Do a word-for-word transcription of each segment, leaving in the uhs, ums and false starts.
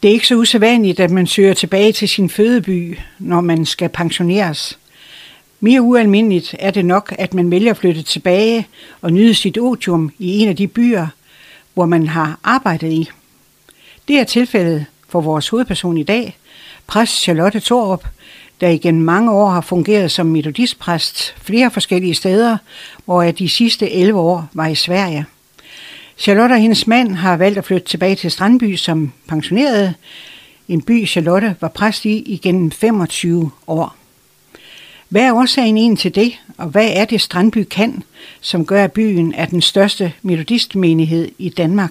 Det er ikke så usædvanligt, at man søger tilbage til sin fødeby, når man skal pensioneres. Mere ualmindeligt er det nok, at man vælger at flytte tilbage og nyde sit otium i en af de byer, hvor man har arbejdet i. Det er tilfældet for vores hovedperson i dag, præst Charlotte Thorup, der igennem mange år har fungeret som metodistpræst flere forskellige steder, hvor jeg de sidste elleve år var i Sverige. Charlotte og hendes mand har valgt at flytte tilbage til Strandby som pensionerede, en by Charlotte var præst i igennem femogtyve år. Hvad er årsagen egentlig til det, og hvad er det Strandby kan, som gør, at byen er den største metodistmenighed i Danmark?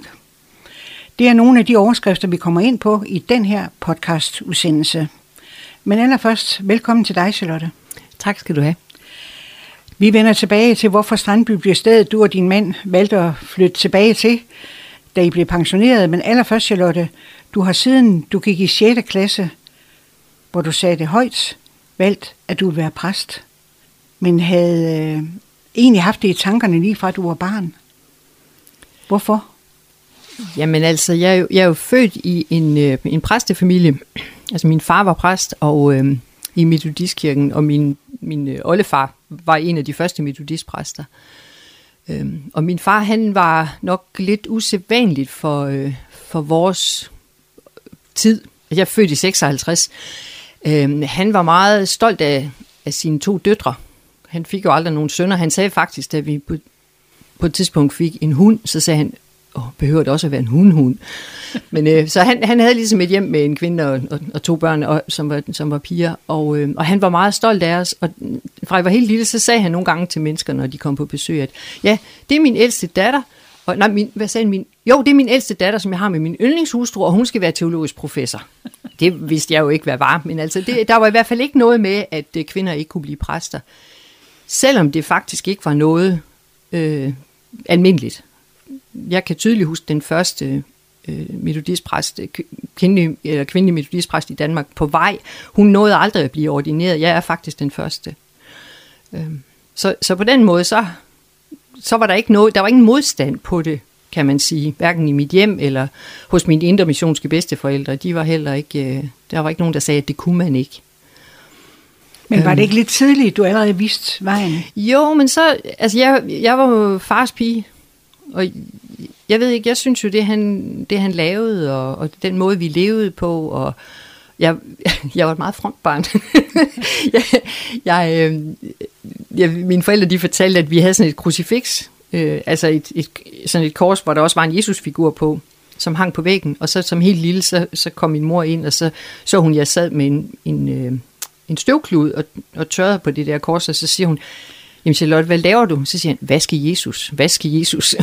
Det er nogle af de overskrifter, vi kommer ind på i den her podcast-udsendelse. Men allerførst, velkommen til dig, Charlotte. Tak skal du have. Vi vender tilbage til, hvorfor Strandby bliver stedet, du og din mand valgte at flytte tilbage til, da I blev pensioneret. Men allerførst, Charlotte, du har siden du gik i sjette klasse, hvor du sagde det højt, valgt, at du ville være præst, men havde øh, egentlig haft det i tankerne lige fra, at du var barn. Hvorfor? Jamen altså, jeg er jo, jeg er jo født i en, øh, en præstefamilie. Altså min far var præst og øh, i metodistkirken, og min, min øh, oldefar var en af de første metodistpræster. Øh, og min far, han var nok lidt usædvanligt for, øh, for vores tid. Jeg er født i seksoghalvtreds. Øh, han var meget stolt af, af sine to døtre. Han fik jo aldrig nogen sønner. Han sagde faktisk, da vi på, på et tidspunkt fik en hund, så sagde han, åh, behøver det også at være en hundhund? Men øh, så han, han havde ligesom et hjem med en kvinde og, og, og to børn, og, som, var, som var piger, og, øh, og han var meget stolt af os. Og fra jeg var helt lille, så sagde han nogle gange til mennesker, når de kom på besøg, at ja, det er min ældste datter, og nej, min, hvad sagde min? Jo, det er min ældste datter, som jeg har med min yndlingshustru, og hun skal være teologisk professor. Det vidste jeg jo ikke, hvad var, men altså, det, der var i hvert fald ikke noget med, at øh, kvinder ikke kunne blive præster. Selvom det faktisk ikke var noget øh, almindeligt. Jeg kan tydeligt huske den første øh, metodistpræst, kvindelig, eller kvindelig metodistpræst i Danmark på vej. Hun nåede aldrig at blive ordineret. Jeg er faktisk den første. Øh, så, så på den måde, så, så var der ikke noget, der var ingen modstand på det, kan man sige. Hverken i mit hjem eller hos mine intermissionske bedsteforældre. De var heller ikke, øh, der var ikke nogen, der sagde, at det kunne man ikke. Men var det ikke lidt tidligt, du allerede vidste vejen? Jo, men så, altså jeg, jeg var jo fars pige. Og jeg ved ikke, jeg synes jo, det han, det han lavede, og, og den måde, vi levede på, og jeg, jeg var et meget fromt barn. jeg, jeg, jeg, mine forældre, de fortalte, at vi havde sådan et krucifiks, øh, altså et, et, sådan et kors, hvor der også var en Jesusfigur på, som hang på væggen, og så som helt lille, så, så kom min mor ind, og så så hun, jeg sad med en, en, øh, en støvklud og, og tørrede på det der kors, og så siger hun, jamen Charlotte, hvad laver du? Så siger han, vaske Jesus, vaske Jesus.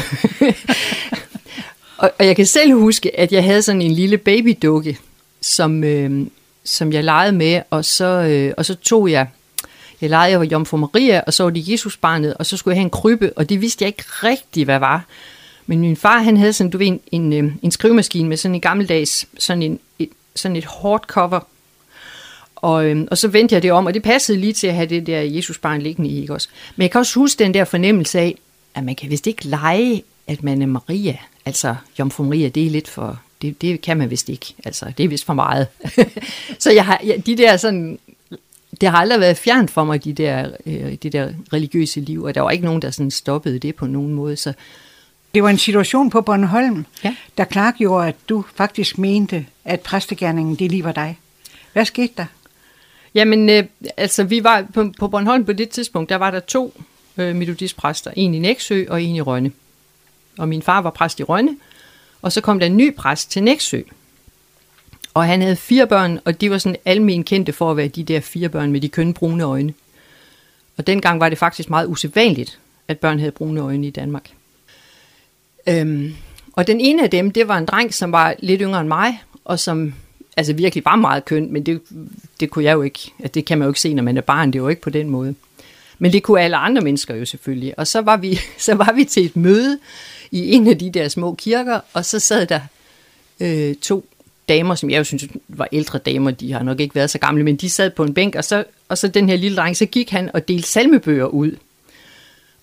og, og jeg kan selv huske, at jeg havde sådan en lille babydukke, som, øh, som jeg legede med, og så, øh, og så tog jeg, jeg legede, jeg var Jomfru Maria, og så var det Jesusbarnet, og så skulle jeg have en krybbe, og det vidste jeg ikke rigtigt, hvad var. Men min far, han havde sådan, du ved, en, en, en skrivemaskine med sådan en gammeldags, sådan, en, et, sådan et hårdt cover. Og, øhm, og så vendte jeg det om, og det passede lige til at have det der Jesusbarn liggende i, ikke også? Men jeg kan også huske den der fornemmelse af, at man kan vist ikke lege, at man er Maria. Altså, Jomfru Maria, det er lidt for, det, det kan man vist ikke. Altså, det er vist for meget. Så jeg har, jeg, de der sådan, det har aldrig været fjernt for mig, de der, øh, de der religiøse liv, og der var ikke nogen, der sådan stoppede det på nogen måde, så. Det var en situation på Bornholm, ja, der klargjorde, at du faktisk mente, at præstegerningen, det lige var dig. Hvad skete der? Jamen, øh, altså vi var på, på Bornholm på det tidspunkt, der var der to øh, metodistpræster, en i Nexø og en i Rønne. Og min far var præst i Rønne, og så kom der en ny præst til Nexø. Og han havde fire børn, og de var sådan almen kendte for at være de der fire børn med de kønne brune øjne. Og dengang var det faktisk meget usædvanligt, at børn havde brune øjne i Danmark. Øhm, og den ene af dem, det var en dreng, som var lidt yngre end mig, og som altså virkelig var meget køn, men det, det kunne jeg jo ikke, altså det kan man jo ikke se, når man er barn, det er jo ikke på den måde. Men det kunne alle andre mennesker jo selvfølgelig. Og så var vi, så var vi til et møde i en af de der små kirker, og så sad der øh, to damer, som jeg jo synes var ældre damer, de har nok ikke været så gamle, men de sad på en bænk, og så, og så den her lille dreng, så gik han og delte salmebøger ud.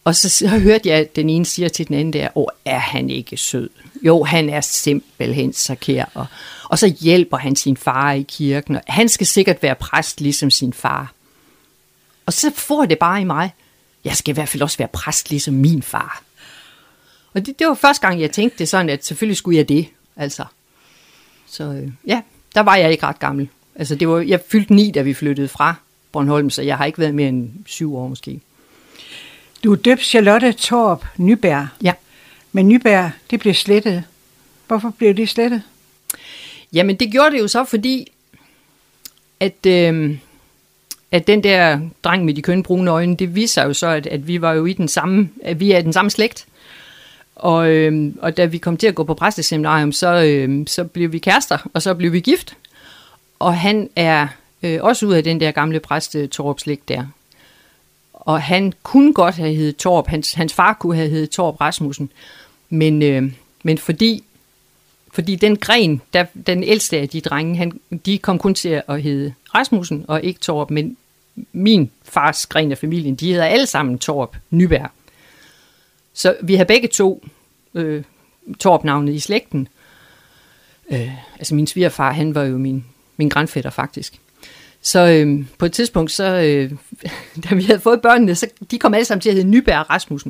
Og så, så hørte jeg, at den ene siger til den anden der, åh, er han ikke sød? Jo, han er simpelthen så kær. Og, og så hjælper han sin far i kirken, og han skal sikkert være præst ligesom sin far. Og så får det bare i mig, jeg skal i hvert fald også være præst ligesom min far. Og det, det var første gang, jeg tænkte det sådan, at selvfølgelig skulle jeg det, altså. Så øh, ja, der var jeg ikke ret gammel. Altså, det var, jeg fyldte ni, da vi flyttede fra Bornholm, så jeg har ikke været mere end syv år måske. Du er døbt Charlotte Thorup Nyberg. Ja. Men Nyberg, det blev slettet. Hvorfor blev det slettet? Jamen, det gjorde det jo så, fordi at, øh, at den der dreng med de kønne brune øjne, det viser jo så, at, at vi var jo i den samme, at vi er den samme slægt. Og, øh, og da vi kom til at gå på præsteseminarium, så, øh, så blev vi kærester, og så blev vi gift. Og han er øh, også ud af den der gamle præste Thorup-slægt der. Og han kunne godt have heddet Thorup, hans, hans far kunne have heddet Thorup Rasmussen, men, øh, men fordi, fordi den gren, der, den ældste af de drenge, han, de kom kun til at hedde Rasmussen og ikke Thorup, men min fars gren af familien, de hedder alle sammen Thorup Nyberg. Så vi har begge to øh, Thorup-navnet i slægten. Øh, altså min svigerfar, han var jo min, min grandfætter faktisk. Så øh, på et tidspunkt, så, øh, da vi havde fået børnene, så de kom alle sammen til at hedde Nyberg Rasmussen.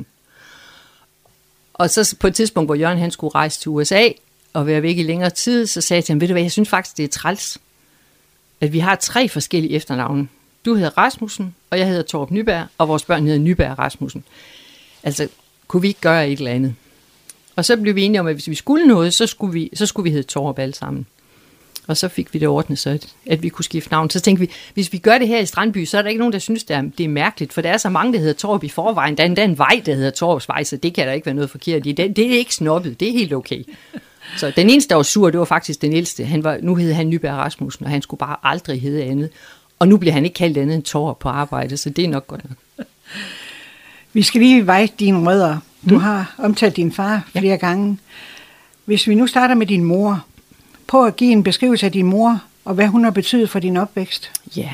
Og så på et tidspunkt, hvor Jørgen han skulle rejse til U S A og være væk i længere tid, så sagde jeg til ham, ved du hvad, jeg synes faktisk, det er træls, at vi har tre forskellige efternavne. Du hedder Rasmussen, og jeg hedder Thorup Nyberg, og vores børn hedder Nyberg Rasmussen. Altså, kunne vi ikke gøre et eller andet? Og så blev vi enige om, at hvis vi skulle noget, så skulle vi, så skulle vi hedde Thorup alle sammen. Og så fik vi det ordnet, så at, at vi kunne skifte navn. Så tænkte vi, hvis vi gør det her i Strandby, så er der ikke nogen, der synes, det er, det er mærkeligt, for der er så mange, der hedder Thorup i forvejen. Der er endda en vej, der hedder Thorupsvej, så det kan der ikke være noget forkert i. Det, det er ikke snobbet, det er helt okay. Så den eneste, der var sur, det var faktisk den ældste. Han var, nu hed han Nyberg Rasmussen, og han skulle bare aldrig hedde andet. Og nu bliver han ikke kaldt andet end Thorup på arbejde, så det er nok godt nok. Vi skal lige veje dine rødder. Du mm. har omtalt din far flere ja. gange. Hvis vi nu starter med din mor, prøv at give en beskrivelse af din mor, og hvad hun har betydet for din opvækst. Ja.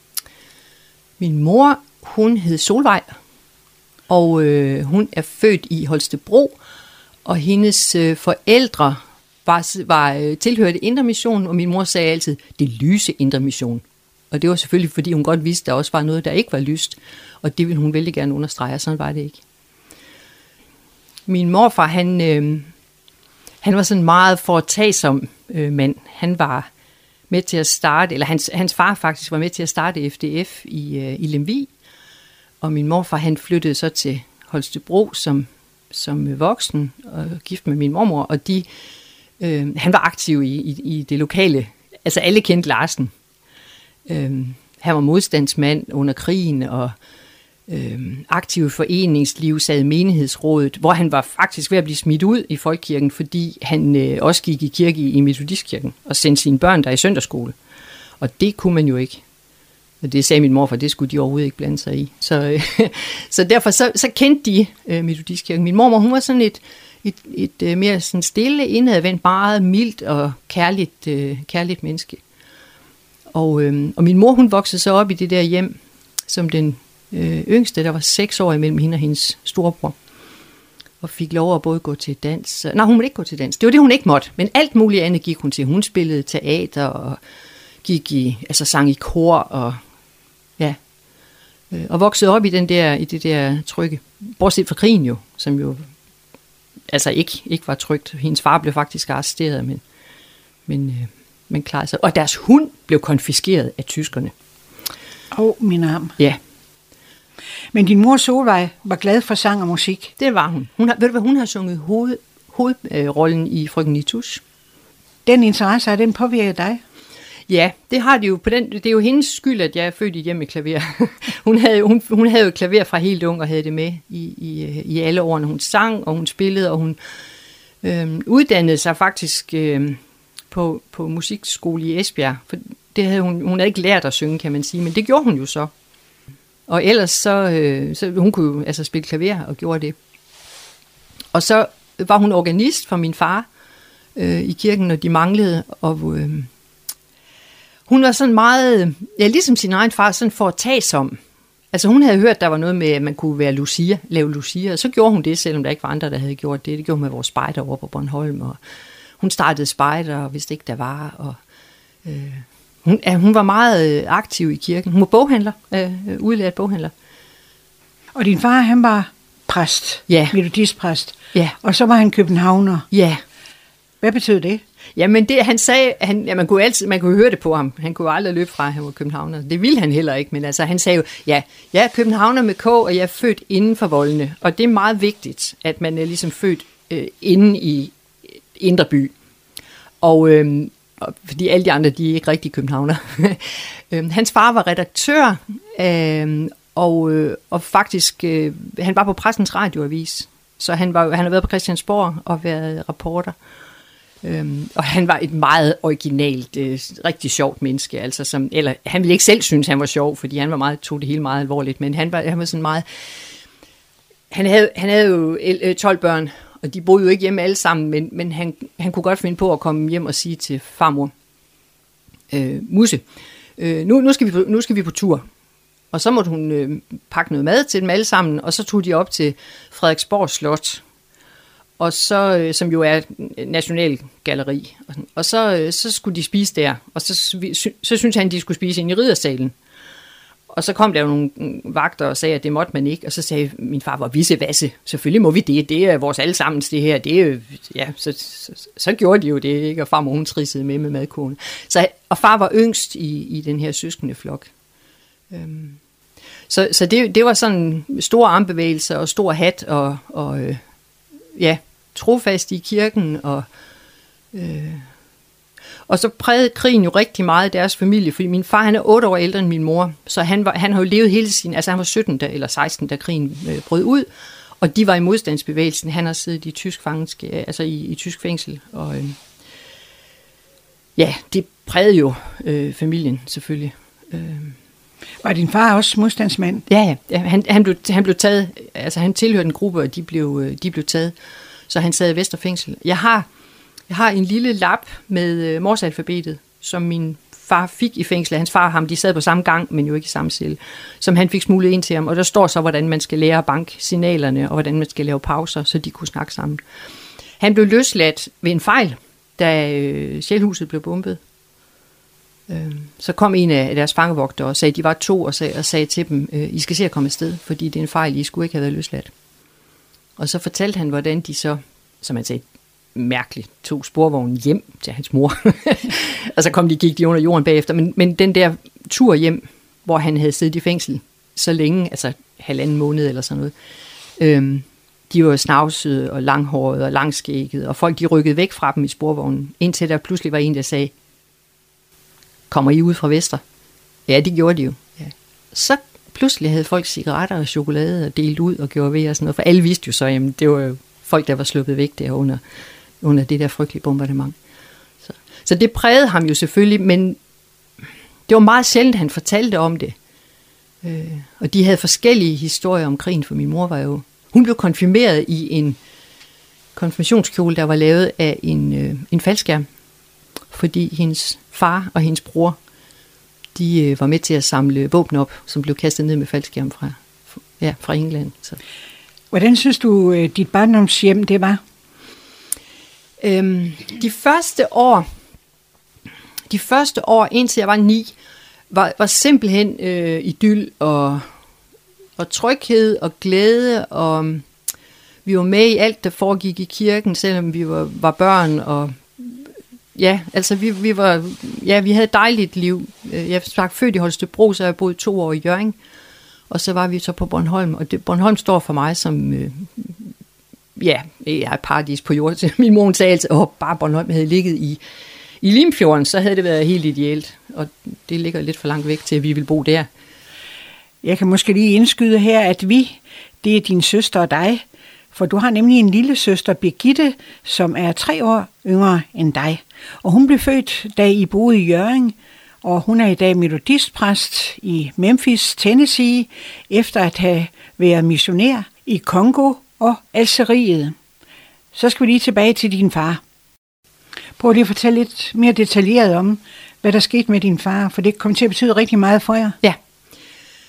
Min mor, hun hed Solvej, og øh, hun er født i Holstebro, og hendes øh, forældre var, var øh, tilhørte Indre Mission, og min mor sagde altid, det lyse Indre Mission. Og det var selvfølgelig, fordi hun godt vidste, at der også var noget, der ikke var lyst, og det ville hun vældig gerne understrege, og sådan var det ikke. Min morfar, han, øh, han var sådan meget foretagsom øh, mand. Han var med til at starte, eller hans, hans far faktisk var med til at starte F D F i, øh, i Lemvig, og min morfar, han flyttede så til Holstebro som, som voksen, og gift med min mormor, og de, øh, han var aktiv i, i, i det lokale, altså alle kendte Larsen. Øh, han var modstandsmand under krigen, og øh, aktiv i foreningsliv, sad i menighedsrådet, hvor han var faktisk ved at blive smidt ud i folkekirken, fordi han øh, også gik i kirke i, i metodistkirken, og sendte sine børn der i søndagsskole. Og det kunne man jo ikke. Og det sagde min morfar, det skulle de overhovedet ikke blande sig i. Så, øh, så derfor så, så kendte de øh, metodistkirken. Min mormor, hun var sådan et, et, et, et mere sådan stille, indadvendt, meget mildt og kærligt, øh, kærligt menneske. Og, øh, og min mor, hun voksede så op i det der hjem, som den øh, yngste, der var seks år imellem hende og hendes storebror. Og fik lov at både gå til dans. Nej, hun måtte ikke gå til dans. Det var det, hun ikke måtte. Men alt muligt andet gik hun til. Hun spillede teater og gik i, altså sang i kor og ja, øh, og voksede op i den der, i det der trygge. Bortset fra krigen jo, som jo altså ikke, ikke var trygt. Hendes far blev faktisk arresteret, men, men, øh, men klarede sig. Og deres hund blev konfiskeret af tyskerne. Åh, oh, min arm. Ja. Men din mor Solvej var glad for sang og musik. Det var hun. Hun har, ved du hvad, hun har sunget hoved, hovedrollen i Frøken Nitus. Den interesse, har den påvirket dig? Ja, det har det jo. På den, det er jo hendes skyld, at jeg er født i hjem med klaver. hun, havde, hun, hun havde jo klaver fra helt ung og havde det med i, i, i alle årene. Hun sang, og hun spillede, og hun øh, uddannede sig faktisk øh, på, på musikskole i Esbjerg. For det havde hun, hun havde ikke lært at synge, kan man sige, men det gjorde hun jo så. Og ellers så, øh, så hun kunne jo altså spille klaver og gjorde det. Og så var hun organist for min far øh, i kirken, når de manglede, og øh, hun var sådan meget, ja, ligesom sin egen far, sådan foretagsom. Altså hun havde hørt, der var noget med, at man kunne være Lucia, lave Lucia, og så gjorde hun det, selvom der ikke var andre, der havde gjort det. Det gjorde hun med vores spejder over på Bornholm, og hun startede spejder, og vidste ikke, der var. Og, øh, hun, ja, hun var meget aktiv i kirken. Hun var boghandler, øh, udlært boghandler. Og din far, han var præst, ja. metodistpræst, ja. Og så var han københavner. Ja. Hvad betød det? Jamen det, han sagde, han, ja, man kunne altid, man kunne høre det på ham. Han kunne aldrig løbe fra, at han var københavner. Det ville han heller ikke, men altså han sagde jo, ja, jeg er københavner med K, og jeg er født inden for voldene. Og det er meget vigtigt, at man er ligesom født øh, inde i Indre By. Og, øh, og fordi alle de andre, de er ikke rigtig københavner. Hans far var redaktør, øh, og, øh, og faktisk, øh, han var på Pressens Radioavis. Så han, var, han har været på Christiansborg og været reporter. Øhm, og han var et meget originalt, øh, rigtig sjovt menneske. Altså som, eller han ville ikke selv synes, han var sjov, fordi han var meget, tog det hele meget alvorligt. Men han var, han var sådan meget... Han havde, han havde jo tolv børn, og de boede jo ikke hjemme alle sammen, men, men han, han kunne godt finde på at komme hjem og sige til farmor, øh, Musse, øh, nu, nu, skal vi på, nu skal vi på tur. Og så måtte hun øh, pakke noget mad til dem alle sammen, og så tog de op til Frederiksborg Slot, og så, øh, som jo er nationalgalleri. Og så, øh, så skulle de spise der, og så, så, så syntes han, de skulle spise ind i riddersalen. Og så kom der jo nogle vagter og sagde, at det måtte man ikke, og så sagde min far, hvor vissevasse, selvfølgelig må vi det, det er vores allesammens det her, det er, ja, så, så, så gjorde de jo det, ikke? Og farmor hun trissede med med madkonen. Så, og far var yngst i, i den her søskendeflok. Øhm. Så, så det, det var sådan store armbevægelser og stor hat og, og øh, ja, trofast i kirken. Og, øh, og så prægede krigen jo rigtig meget deres familie, fordi min far han er otte år ældre end min mor, så han, var, han har jo levet hele sin, altså han var sytten da, eller seksten, da krigen øh, brød ud, og de var i modstandsbevægelsen. Han har siddet i tysk fangenskab, altså i, i tysk fængsel, og øh, ja, det prægede jo øh, familien selvfølgelig. Øh. Var din far også modstandsmand? Ja, ja. Han, han, blev, han blev taget, altså han tilhørte en gruppe, og de blev, de blev taget, så han sad i Vesterfængsel. Jeg har, jeg har en lille lap med morsalfabetet, som min far fik i fængslet. Hans far og ham, de sad på samme gang, men jo ikke i samme celle, som han fik smuglet ind til ham. Og der står så, hvordan man skal lære at banke signalerne, og hvordan man skal lave pauser, så de kunne snakke sammen. Han blev løsladt ved en fejl, da øh, Sjælhuset blev bombet. Så kom en af deres fangevogtere og sagde, de var to, og sagde, og sagde til dem, I skal se at komme afsted, fordi det er en fejl, I skulle ikke have været løsladt. Og så fortalte han, hvordan de så, som han sagde, mærkeligt, tog sporvognen hjem til hans mor. Og så kom de, gik de under jorden bagefter. Men, men den der tur hjem, hvor han havde siddet i fængsel så længe, altså halvanden måned eller sådan noget, øhm, de var snavsede og langhårede og langskæggede, og folk de rykkede væk fra dem i sporvognen, indtil der pludselig var en, der sagde, kommer I ud fra Vester? Ja, det gjorde de jo. Ja. Så pludselig havde folk cigaretter og chokolade og delt ud og gjorde ved og sådan noget, for alle vidste jo så, jamen det var jo folk, der var sluppet væk der under, under det der frygtelige bombardement. Så, så det prægede ham jo selvfølgelig, men det var meget sjældent, han fortalte om det. Øh, og de havde forskellige historier om krigen, for min mor var jo, hun blev konfirmeret i en konfirmationskjole, der var lavet af en, øh, en faldskærm, fordi hendes far og hendes bror, de øh, var med til at samle våben op, som blev kastet ned med faldskærm fra, ja, fra England. Så. Hvordan synes du, øh, dit barndomshjem det var? Øhm, de første år, de første år, indtil jeg var ni, var, var simpelthen øh, idyl og, og tryghed og glæde, og vi var med i alt, der foregik i kirken, selvom vi var, var børn, og ja, altså vi, vi var, ja, vi havde et dejligt liv. Jeg var født i Holstebro, så jeg boede to år i Hjørring, og så var vi så på Bornholm, og det, Bornholm står for mig som, øh, ja, jeg er paradis på jorden. Min mor sagde altid, åh, bare Bornholm havde ligget i, i Limfjorden, så havde det været helt ideelt, og det ligger lidt for langt væk til, at vi vil bo der. Jeg kan måske lige indskyde her, at vi, det er din søster og dig, for du har nemlig en lille søster, Birgitte, som er tre år yngre end dig. Og hun blev født, da I boede i Hjørring, og hun er i dag metodistpræst i Memphis, Tennessee, efter at have været missionær i Kongo og Algeriet. Så skal vi lige tilbage til din far. Prøv lige at fortælle lidt mere detaljeret om, hvad der skete med din far, for det kom til at betyde rigtig meget for jer. Ja.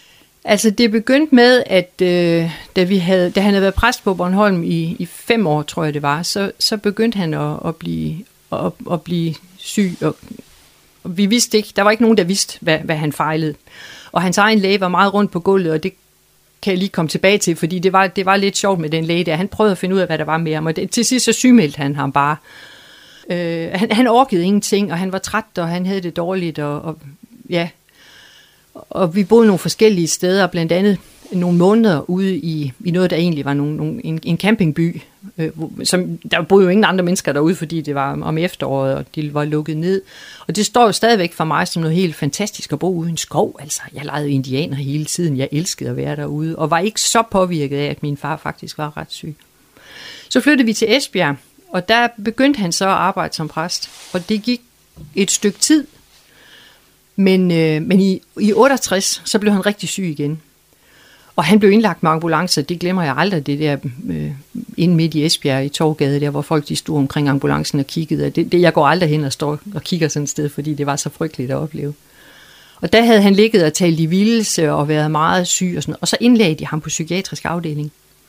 Altså, det begyndte med, at øh, da, vi havde, da han havde været præst på Bornholm i, i fem år, tror jeg det var, så, så begyndte han at, at, blive, at, at blive syg. Og, og vi vidste ikke, der var ikke nogen, der vidste, hvad, hvad han fejlede. Og hans egen læge var meget rundt på gulvet, og det kan jeg lige komme tilbage til, fordi det var, det var lidt sjovt med den læge der. Han prøvede at finde ud af, hvad der var med ham, og det, til sidst så sygemeldte han ham bare. Øh, han, han orkede ingenting, og han var træt, og han havde det dårligt, og, og ja... Og vi boede nogle forskellige steder, blandt andet nogle måneder ude i, i noget, der egentlig var nogle, nogle, en, en campingby. Øh, som, der boede jo ingen andre mennesker derude, fordi det var om efteråret, og de var lukket ned. Og det står jo stadigvæk for mig som noget helt fantastisk at bo ude i en skov. Altså, jeg legede indianer hele tiden. Jeg elskede at være derude, og var ikke så påvirket af, at min far faktisk var ret syg. Så flyttede vi til Esbjerg, og der begyndte han så at arbejde som præst. Og det gik et stykke tid. Men, øh, men i, i otteogtres, så blev han rigtig syg igen. Og han blev indlagt med ambulancer, det glemmer jeg aldrig, det der øh, inde midt i Esbjerg i Torvgade, der hvor folk de stod omkring ambulancen og kiggede. Det, det, jeg går aldrig hen og står og kigger sådan et sted, fordi det var så frygteligt at opleve. Og der havde han ligget og talt i vildelse og været meget syg og sådan noget. Og så indlagde de ham på psykiatrisk afdeling.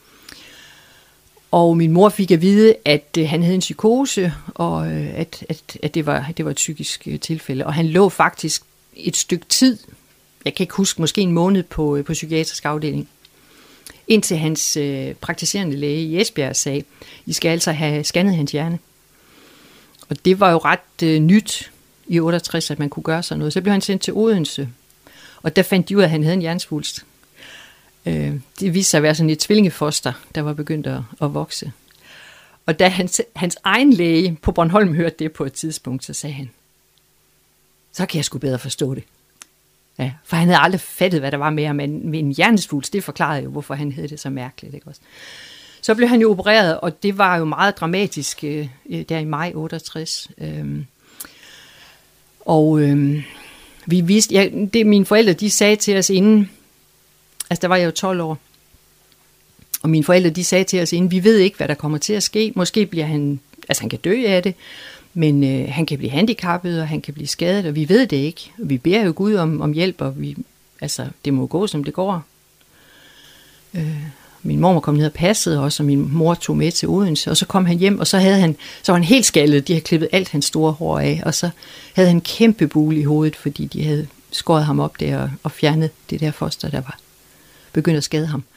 Og min mor fik at vide, at øh, han havde en psykose, og øh, at, at, at det, var, det var et psykisk øh, tilfælde. Og han lå faktisk et stykke tid, jeg kan ikke huske, måske en måned på, på psykiatrisk afdeling, indtil hans øh, praktiserende læge i Esbjerg sagde, I skal altså have scannet hans hjerne. Og det var jo ret øh, nyt i otteogtres, at man kunne gøre sådan noget. Så blev han sendt til Odense, og der fandt de ud af, at han havde en hjernesvulst. Øh, det viste sig at være sådan et tvillingefoster, der var begyndt at, at vokse. Og da hans, hans egen læge på Bornholm hørte det på et tidspunkt, så sagde han, så kan jeg sgu bedre forstå det. Ja, for han havde aldrig fattet, hvad der var med ham, men med en hjernesvulst, det forklarede jo, hvorfor han havde det så mærkeligt. Ikke også? Så blev han jo opereret, og det var jo meget dramatisk øh, der i maj otteogtres. Øhm, og øh, vi vidste, ja, det mine forældre, de sagde til os inden, altså der var jeg jo tolv år, og mine forældre, de sagde til os inden, vi ved ikke, hvad der kommer til at ske. Måske bliver han, altså han kan dø af det, men øh, han kan blive handicappet, og han kan blive skadet, og vi ved det ikke. Vi beder jo Gud om, om hjælp, og vi, altså, det må gå, som det går. Øh, min mor kom ned og passede også, og min mor tog med til Odense, og så kom han hjem, og så, havde han, så var han helt skaldet. De havde klippet alt hans store hår af, og så havde han en kæmpe bule i hovedet, fordi de havde skåret ham op der og, og fjernet det der foster, der var begyndt at skade ham.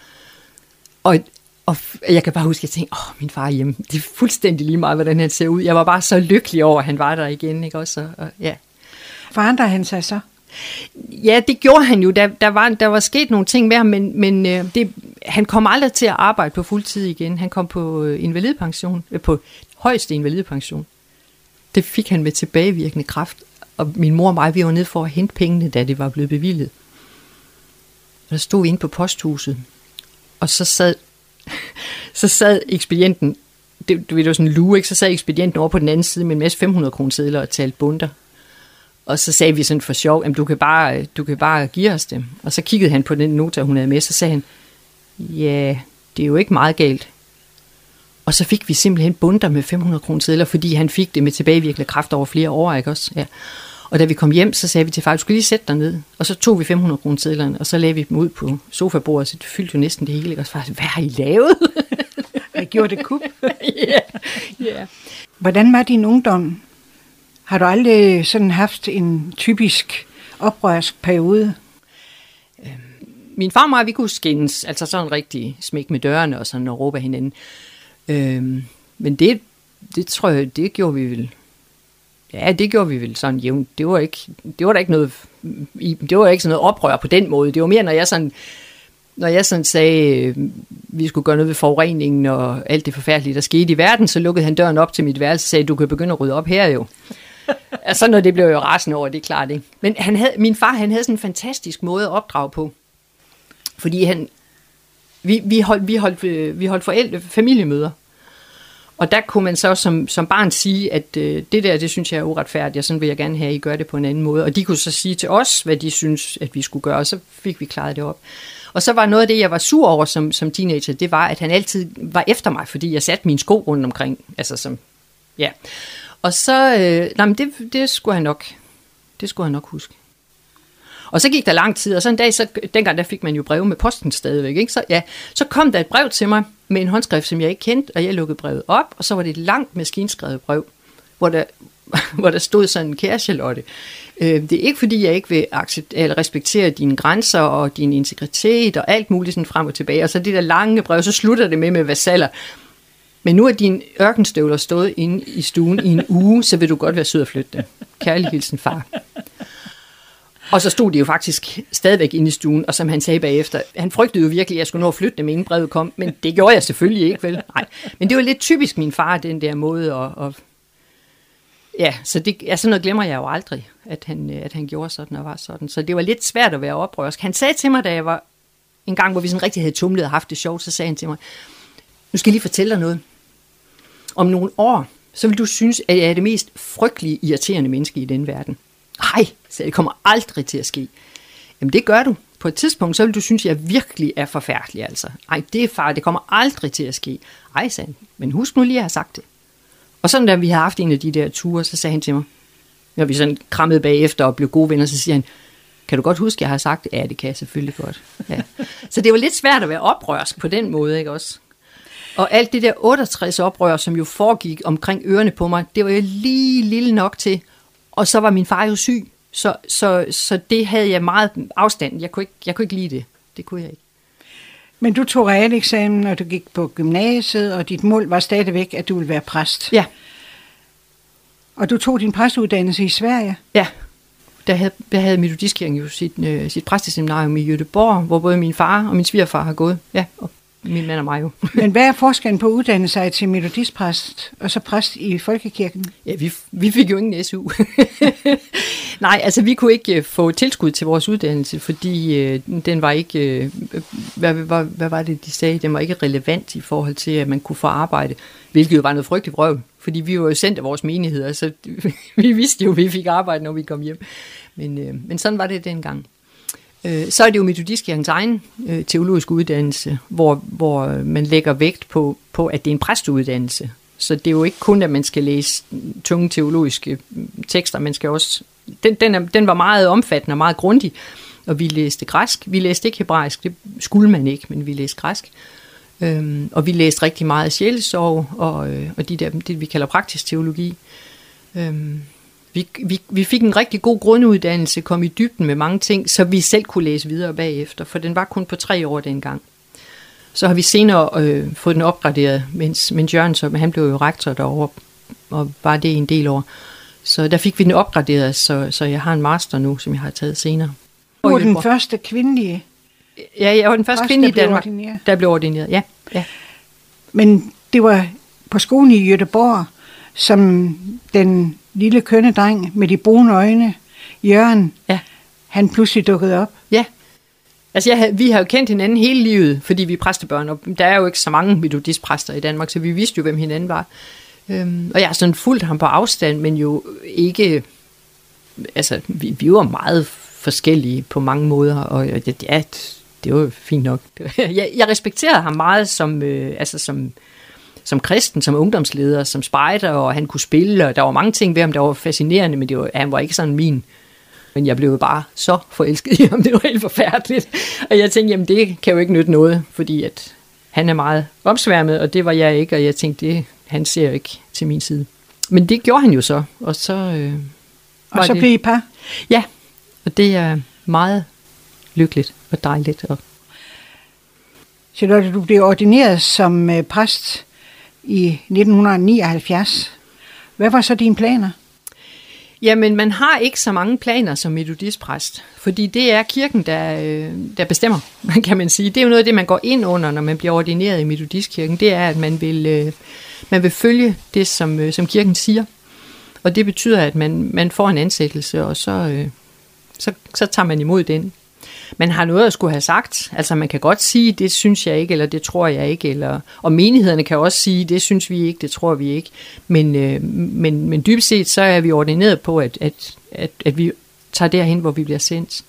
Og Og jeg kan bare huske, at jeg tænkte, åh, min far er hjemme. Det er fuldstændig lige meget, hvordan han ser ud. Jeg var bare så lykkelig over, at han var der igen, ikke også? Og, ja. Forandrede han sig så? Ja, det gjorde han jo. Der, der, var, der var sket nogle ting med ham, men, men det, han kom aldrig til at arbejde på fuld tid igen. Han kom på invalidpension, på højeste invalidpension. Det fik han med tilbagevirkende kraft. Og min mor og mig, vi var nede for at hente pengene, da det var blevet bevilget. Og der stod vi inde på posthuset, og så sad Så sad ekspedienten, det, du ved, det var sådan en lue, ikke? Så sad ekspedienten over på den anden side med en masse fem hundrede kroner sedler og talte bunter. Og så sagde vi sådan for sjov, at du kan bare, du kan bare give os dem. Og så kiggede han på den nota, hun havde med, så sagde han, ja, det er jo ikke meget galt. Og så fik vi simpelthen bunter med fem hundrede kroner sedler, fordi han fik det med tilbagevirkende kraft over flere år, ikke også? Ja. Og da vi kom hjem, så sagde vi til far, du skal lige sætte dig ned. Og så tog vi fem hundrede kroner sedlerne, og så lagde vi dem ud på sofabordet, så det fyldte jo næsten det hele. Ikke? Og så far, hvad har I lavet? Jeg gjorde det kup. Ja, ja. Hvordan var din ungdom? Har du aldrig sådan haft en typisk oprørsk periode? Øhm, min far og mig, vi kunne skændes, altså sådan rigtig smæk med dørene og sådan og råbe hinanden. Øhm, men det, det tror jeg, det gjorde vi vel. Ja, det gjorde vi vel sådan jævnt. Det var ikke, det var der ikke noget, det var ikke sådan noget oprør på den måde. Det var mere, når jeg sådan, når jeg sådan sagde, vi skulle gøre noget ved forureningen og alt det forfærdelige, der skete i verden, så lukkede han døren op til mit værelse og sagde, du kan begynde at rydde op her jo. Altså, når det blev jo rasende over, det er klart, ikke? Men han havde, min far, han havde sådan en fantastisk måde at opdrage på. Fordi han, vi, vi holdt, vi holdt, vi holdt forældre, familiemøder. Og der kunne man så som, som barn sige, at øh, det der, det synes jeg er uretfærdigt, og sådan vil jeg gerne have, at I gør det på en anden måde. Og de kunne så sige til os, hvad de synes, at vi skulle gøre, og så fik vi klaret det op. Og så var noget af det, jeg var sur over som, som teenager, det var, at han altid var efter mig, fordi jeg satte mine sko rundt omkring. Altså som, ja. Og så, øh, nej, men det, det skulle han nok, det skulle han nok huske. Og så gik der lang tid, og så en dag, så, dengang der fik man jo breve med posten stadigvæk, ikke? Så, ja, så kom der et brev til mig med en håndskrift, som jeg ikke kendte, og jeg lukkede brevet op, og så var det et langt maskinskrevet brev, hvor der, hvor der stod sådan, kære Charlotte, øh, det er ikke fordi, jeg ikke vil accept, eller respektere dine grænser og din integritet og alt muligt sådan frem og tilbage, og så det der lange brev, så slutter det med med vasaller. Men nu er dine ørkenstøvler stået inde i stuen i en uge, så vil du godt være sød at flytte dem. Kærlig hilsen, far. Og så stod de jo faktisk stadigvæk inde i stuen, og som han sagde bagefter, han frygtede jo virkelig, at jeg skulle nå at flytte dem, inden brevet kom, men det gjorde jeg selvfølgelig ikke, vel? Nej. Men det var lidt typisk min far, den der måde, og, og ja, så det, ja, sådan noget glemmer jeg jo aldrig, at han, at han gjorde sådan og var sådan. Så det var lidt svært at være oprørsk. Han sagde til mig, da jeg var en gang, hvor vi sådan rigtig havde tumlet og haft det sjovt, så sagde han til mig, nu skal jeg lige fortælle dig noget. Om nogle år, så vil du synes, at jeg er det mest frygtelige, irriterende menneske i den verden. Nej, så det kommer aldrig til at ske. Jamen det gør du. På et tidspunkt, så vil du synes, at jeg virkelig er forfærdelig, altså. Ej, det er far, det kommer aldrig til at ske. Ej, sagde han, men husk nu lige at have sagt det. Og sådan da vi havde haft en af de der ture, så sagde han til mig, når vi sådan krammede bagefter og blev gode venner, så siger han, kan du godt huske, at jeg har sagt det? Ja, det kan jeg selvfølgelig godt. Ja. Så det var lidt svært at være oprørsk på den måde, ikke også? Og alt det der otteogtres oprør, som jo foregik omkring ørerne på mig, det var jo lige lille nok til. Og så var min far jo syg, så, så, så det havde jeg meget afstand. Jeg kunne, ikke, jeg kunne ikke lide det. Det kunne jeg ikke. Men du tog realeksamen, og du gik på gymnasiet, og dit mål var stadigvæk, at du ville være præst. Ja. Og du tog din præstuddannelse i Sverige? Ja. Der havde, der havde Metodistkirken jo sit, øh, sit præsteseminarium i Göteborg, hvor både min far og min svigerfar har gået. Ja, og min mand og mig jo. Men hvad er forskellen på at uddanne sig til metodistpræst, og så præst i folkekirken? Ja, vi, vi fik jo ingen S U. Nej, altså vi kunne ikke få tilskud til vores uddannelse, fordi øh, den var ikke, øh, hvad, hvad, hvad var det, de sagde, den var ikke relevant i forhold til, at man kunne få arbejde, hvilket jo var noget frygteligt vrøvl, fordi vi var jo sendt af vores menigheder, så vi vidste jo, at vi fik arbejde, når vi kom hjem. Men, øh, men sådan var det dengang. Så er det jo Metodistkirkens egen øh, teologiske uddannelse, hvor, hvor man lægger vægt på, på, at det er en præsteuddannelse. Så det er jo ikke kun, at man skal læse tunge teologiske tekster, man skal også, den, den, er, den var meget omfattende og meget grundig, og vi læste græsk. Vi læste ikke hebraisk, det skulle man ikke, men vi læste græsk. Øhm, og vi læste rigtig meget sjælesorg og, øh, og de der, det vi kalder praktisk teologi. Øhm, Vi, vi, vi fik en rigtig god grunduddannelse, kom i dybden med mange ting, så vi selv kunne læse videre bagefter, for den var kun på tre år dengang. Så har vi senere øh, fået den opgraderet, mens, mens Jørgen, så, han blev jo rektor derovre, og var det en del år. Så der fik vi den opgraderet, så, så jeg har en master nu, som jeg har taget senere. Du var den første kvindelige? Ja, jeg var den første kvindelige i Danmark, der blev ordineret. Ja, ja. Men det var på skolen i Göteborg, som den lille kønne dreng med de brune øjne, Jørgen, ja. Han pludselig dukkede op. Ja, altså jeg, vi har jo kendt hinanden hele livet, fordi vi er præstebørn, og der er jo ikke så mange metodistpræster i Danmark, så vi vidste jo, hvem hinanden var. Øhm, og jeg har sådan fulgt ham på afstand, men jo ikke, altså vi, vi var meget forskellige på mange måder, og ja, det var fint nok. Jeg, jeg respekterede ham meget som, øh, altså som, som kristen, som ungdomsleder, som spejder, og han kunne spille, og der var mange ting ved ham, der var fascinerende, men det var, han var ikke sådan min. Men jeg blev bare så forelsket i ham, det var helt forfærdeligt. Og jeg tænkte, jamen det kan jo ikke nytte noget, fordi at han er meget omsværmet, og det var jeg ikke, og jeg tænkte, det, han ser ikke til min side. Men det gjorde han jo så, og så øh, Og så det. Blev I par? Ja, og det er meget lykkeligt og dejligt. Og Charlotte, du blev ordineret som øh, præst i nitten nioghalvfjerds. Hvad var så dine planer? Jamen, man har ikke så mange planer som metodistpræst, fordi det er kirken, der, øh, der bestemmer, kan man sige. Det er jo noget af det, man går ind under, når man bliver ordineret i metodistkirken. Det er, at man vil, øh, man vil følge det, som, øh, som kirken siger. Og det betyder, at man, man får en ansættelse, og så, øh, så, så tager man imod den. Man har noget at skulle have sagt. Altså man kan godt sige, det synes jeg ikke, eller det tror jeg ikke. Eller, og menighederne kan også sige, det synes vi ikke, det tror vi ikke. Men, øh, men, men dybest set, så er vi ordineret på, at, at, at, at vi tager derhen, hvor vi bliver sendt.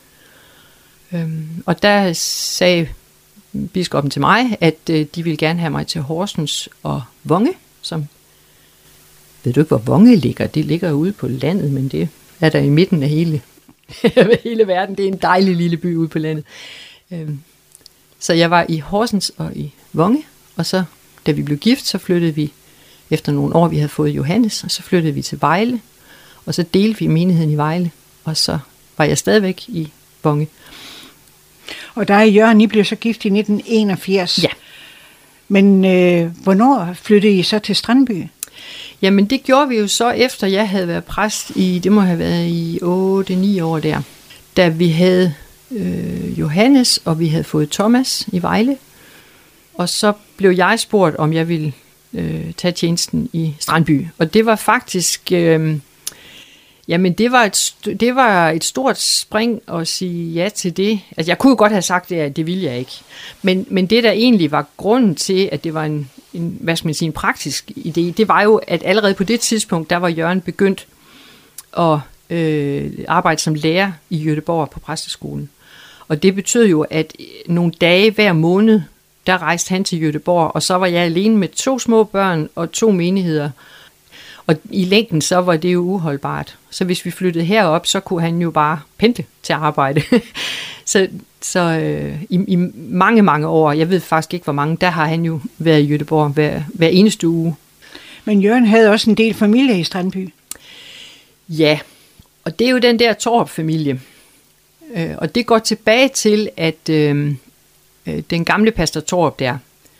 Øhm, og der sagde biskoppen til mig, at øh, de ville gerne have mig til Horsens og Vonge, som, ved du ikke, hvor Vonge ligger? Det ligger ude på landet, men det er der i midten af hele hele verden. Det er en dejlig lille by ude på landet. Så jeg var i Horsens og i Vonge, og så, da vi blev gift, så flyttede vi, efter nogle år, vi havde fået Johannes, og så flyttede vi til Vejle, og så delte vi menigheden i Vejle, og så var jeg stadigvæk i Vonge. Og dig og Jørgen, I blev så gift i nitten enogfirs. Ja. Men øh, hvornår flyttede I så til Strandby? Jamen det gjorde vi jo så, efter jeg havde været præst i, det må have været i otte ni år der, da vi havde øh, Johannes, og vi havde fået Thomas i Vejle. Og så blev jeg spurgt, om jeg ville øh, tage tjenesten i Strandby. Og det var faktisk, øh, jamen det var, et, det var et stort spring at sige ja til det. Altså jeg kunne jo godt have sagt det, at det ville jeg ikke. Men, men det der egentlig var grunden til, at det var en, en, hvad skal man sige, en praktisk idé, det var jo, at allerede på det tidspunkt, der var Jørgen begyndt at øh, arbejde som lærer i Göteborg på præsteskolen. Og det betød jo, at nogle dage hver måned, der rejste han til Göteborg, og så var jeg alene med to små børn og to menigheder. Og i længden, så var det jo uholdbart. Så hvis vi flyttede herop, så kunne han jo bare pendle til arbejde. så så øh, i, i mange, mange år, jeg ved faktisk ikke, hvor mange, der har han jo været i Göteborg hver, hver eneste uge. Men Jørgen havde også en del familie i Strandby. Ja, og det er jo den der Torp-familie. Øh, og det går tilbage til, at øh, øh, den gamle pastor Torp der,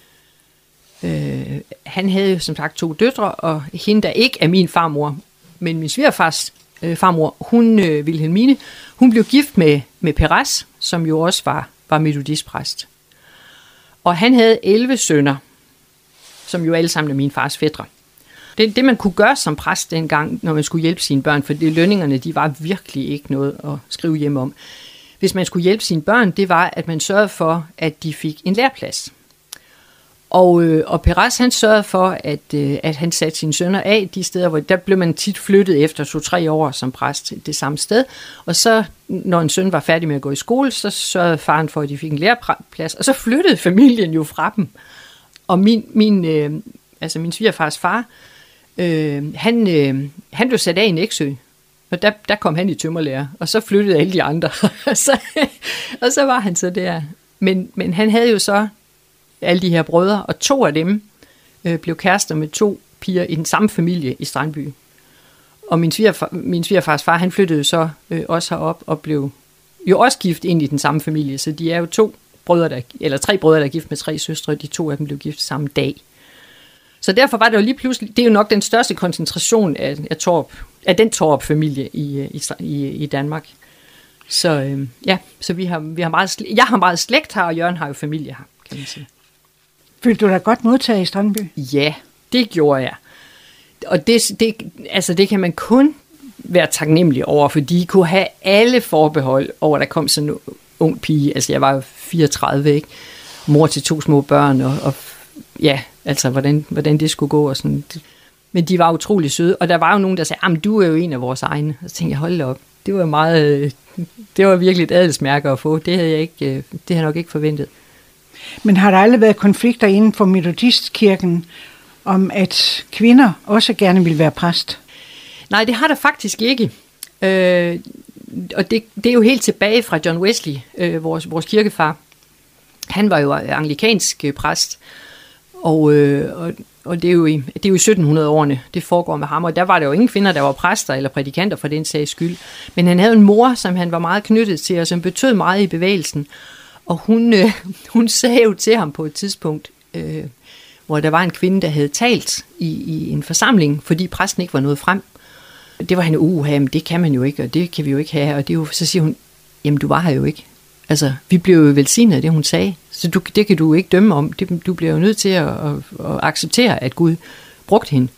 øh, han havde jo som sagt to døtre, og hende der ikke er min farmor, men min svigerfars øh, farmor, hun, øh, Wilhelmine, hun blev gift med, med Peras, som jo også var, var metodistpræst. Og han havde elleve sønner, som jo alle sammen er min fars fætre. Det, det man kunne gøre som præst dengang, når man skulle hjælpe sine børn, for det, lønningerne, de var virkelig ikke noget at skrive hjem om. Hvis man skulle hjælpe sine børn, det var, at man sørgede for, at de fik en læreplads. Og, øh, og Peras, han sørgede for, at, øh, at han satte sine sønner af de steder, hvor der blev man tit flyttet efter to-tre år som præst det samme sted. Og så, når en søn var færdig med at gå i skole, så sørgede faren for, at de fik en læreplads. Og så flyttede familien jo fra dem. Og min, min, øh, altså min svigerfars far, øh, han, øh, han blev sat af i Nexø. Og der, der kom han i tømmerlærer, og så flyttede alle de andre. og, så, og så var han så der. Men, men han havde jo så alle de her brødre, og to af dem øh, blev kærester med to piger i den samme familie i Strandby. Og min, svigerfar, min svigerfars far, han flyttede så øh, også herop og blev jo også gift ind i den samme familie. Så de er jo to brødre, der, eller tre brødre, der er gift med tre søstre, de to af dem blev gift samme dag. Så derfor var det jo lige pludselig, det er jo nok den største koncentration af, af, Torp, af den Torp-familie i, i, i Danmark. Så øh, ja, så vi har, vi har meget, jeg har meget slægt her, og Jørgen har jo familie her, kan man sige. Følte du dig godt modtaget i Strandby? Ja, det gjorde jeg. Og det, det, altså det kan man kun være taknemmelig over, for de kunne have alle forbehold over, at der kom sådan en ung pige. Altså jeg var jo fireogtredive, ikke? Mor til to små børn, og, og ja, altså hvordan, hvordan det skulle gå. Og sådan. Men de var utrolig søde, og der var jo nogen, der sagde, du er jo en af vores egne. Og så tænkte jeg, hold op, det var meget, det var virkelig et adelsmærke at få. Det havde jeg ikke, det havde jeg nok ikke forventet. Men har der aldrig været konflikter inden for metodistkirken om, at kvinder også gerne vil være præst? Nej, det har der faktisk ikke. Øh, og det, det er jo helt tilbage fra John Wesley, øh, vores, vores kirkefar. Han var jo anglikansk præst, og, øh, og, og det, er jo i, det er jo i sytten hundrede-årene, det foregår med ham. Og der var der jo ingen kvinder, der var præster eller prædikanter for den sags skyld. Men han havde en mor, som han var meget knyttet til, og som betød meget i bevægelsen. Og hun, øh, hun sagde jo til ham på et tidspunkt, øh, hvor der var en kvinde, der havde talt i, i en forsamling, fordi præsten ikke var nået frem. Det var han, uha, men det kan man jo ikke, og det kan vi jo ikke have. Og det er jo, så siger hun, jamen du var her jo ikke. Altså, vi blev jo velsignet af det, hun sagde. Så du, det kan du ikke dømme om. Det, du bliver jo nødt til at, at, at acceptere, at Gud brugte hende.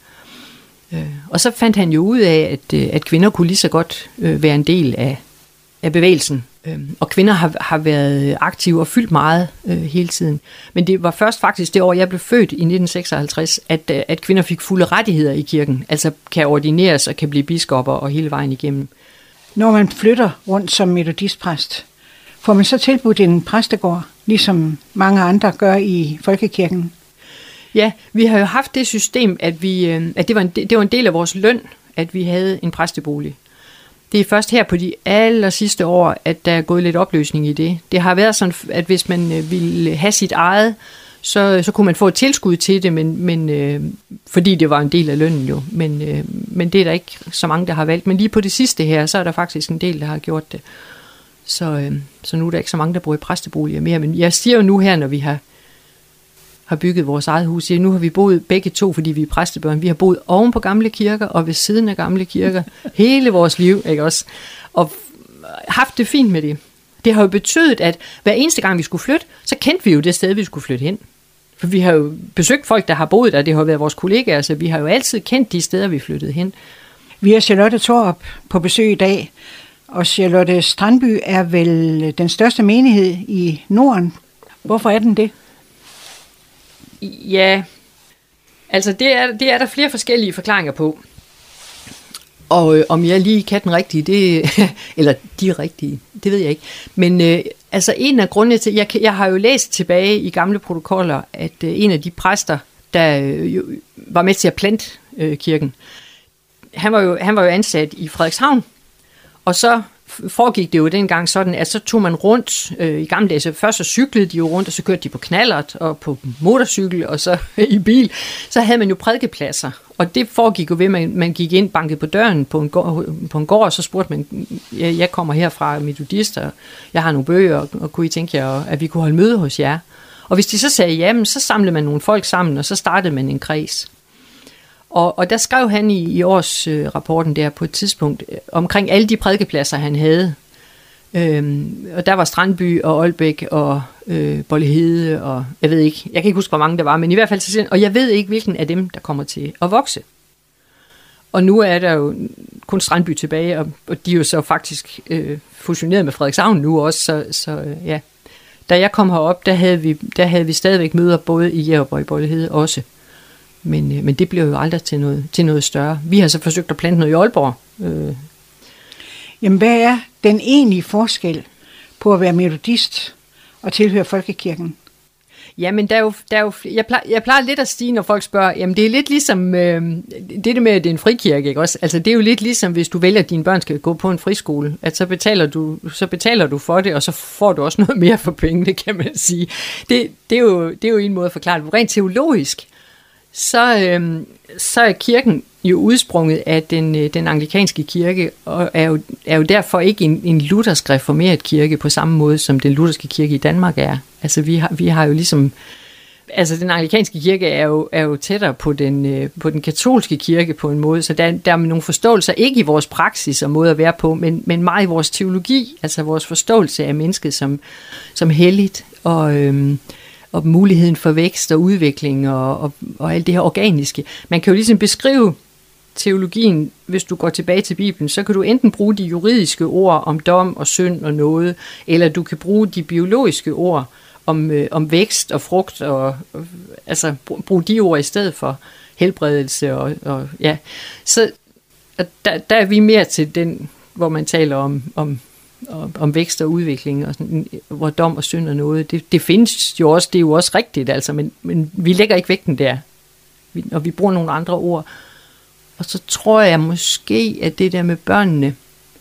Øh, og så fandt han jo ud af, at, at kvinder kunne lige så godt øh, være en del af, af bevægelsen. Og kvinder har, har været aktive og fyldt meget øh, hele tiden. Men det var først faktisk det år, jeg blev født i nitten seksoghalvtreds, at, at kvinder fik fulde rettigheder i kirken. Altså kan ordineres og kan blive biskopper og hele vejen igennem. Når man flytter rundt som metodistpræst, får man så tilbudt en præstegård, ligesom mange andre gør i folkekirken? Ja, vi har jo haft det system, at, vi, at det, var en, det var en del af vores løn, at vi havde en præstebolig. det er først her på de aller sidste år, at der er gået lidt opløsning i det. Det har været sådan, at hvis man ville have sit eget, så, så kunne man få et tilskud til det, men, men, øh, fordi det var en del af lønnen jo. Men, øh, men det er der ikke så mange, der har valgt. Men lige på det sidste her, så er der faktisk en del, der har gjort det. Så, øh, så nu er der ikke så mange, der bor i præsteboliger mere. Men jeg siger jo nu her, når vi har, har bygget vores eget hus, nu har vi boet begge to, fordi vi er præstebørn. Vi har boet oven på gamle kirker og ved siden af gamle kirker hele vores liv, ikke også? Og haft det fint med det. Det har jo betydet, at hver eneste gang vi skulle flytte, så kendte vi jo det sted, vi skulle flytte hen. For vi har jo besøgt folk, der har boet der, det har været vores kollegaer, så vi har jo altid kendt de steder, vi flyttede hen. Vi har Charlotte Thorup på besøg i dag, og Charlotte Strandby er vel den største menighed i Norden. Hvorfor er den det? Ja, altså det er, det er der flere forskellige forklaringer på. Og øh, om jeg lige kan den rigtige, det, eller de rigtige, det ved jeg ikke. Men øh, altså en af grundene til, jeg, jeg har jo læst tilbage i gamle protokoller, at øh, en af de præster, der øh, jo, var med til at plante øh, kirken, han var, jo, han var jo ansat i Frederikshavn, og så foregik det jo dengang sådan, at så tog man rundt øh, i gamle dage, så først så cyklede de jo rundt, og så kørte de på knallert og på motorcykel, og så i bil. Så havde man jo prædikepladser, og det foregik jo ved, at man, man gik ind, bankede på døren på en gård, på en gård og så spurgte man, jeg, jeg kommer her fra metodist, og jeg har nogle bøger, og, og kunne I tænke jer, at vi kunne holde møde hos jer? Og hvis de så sagde ja, så samlede man nogle folk sammen, og så startede man en kreds. Og, og der skrev han i, i årsrapporten der på et tidspunkt øh, omkring alle de prædikepladser, han havde. Øhm, og der var Strandby og Aalbæk og øh, Bollehede og jeg ved ikke, jeg kan ikke huske, hvor mange der var, men i hvert fald så, og jeg ved ikke, hvilken af dem, der kommer til at vokse. Og nu er der jo kun Strandby tilbage, og, og de er jo så faktisk øh, fusioneret med Frederikshavn nu også, så, så øh, ja. Da jeg kom herop, der havde vi, der havde vi stadigvæk møder både i Jægerborg og i Bollehede også. Men, men det blev jo aldrig til noget, til noget større. Vi har så forsøgt at plante noget i Aalborg. Øh. Jamen, hvad er den egentlige forskel på at være metodist og tilhøre folkekirken? Jamen, der er jo, der er jo jeg, plejer, jeg plejer lidt at sige, når folk spørger, jamen det er lidt ligesom, øh, det der med, at det er en frikirke, ikke også? Altså det er jo lidt ligesom, hvis du vælger, at dine børn skal gå på en friskole, at så betaler du, så betaler du for det, og så får du også noget mere for pengene, kan man sige. Det, det, er, jo, det er jo en måde at forklare det. Rent teologisk, Så, øhm, så er kirken jo udsprunget af den, den anglikanske kirke, og er jo, er jo derfor ikke en, en luthersk reformeret kirke på samme måde, som den lutherske kirke i Danmark er. Altså vi har, vi har jo ligesom, altså den anglikanske kirke er jo, er jo tættere på den, på den katolske kirke på en måde, så der, der er nogle forståelser, ikke i vores praksis og måde at være på, men, men meget i vores teologi, altså vores forståelse af mennesket som, som helligt, og øhm, og muligheden for vækst og udvikling og, og, og alt det her organiske. Man kan jo ligesom beskrive teologien, hvis du går tilbage til Bibelen, så kan du enten bruge de juridiske ord om dom og synd og noget, eller du kan bruge de biologiske ord om, øh, om vækst og frugt, og, og altså bruge de ord i stedet for helbredelse. Og, og, ja. Så der, der er vi mere til den, hvor man taler om, om om vækst og udvikling, og sådan, hvor dom og synd og noget, det, det findes jo også, det er jo også rigtigt, altså, men, men vi lægger ikke vægten der, vi, og vi bruger nogle andre ord. Og så tror jeg måske, at det der med børnene,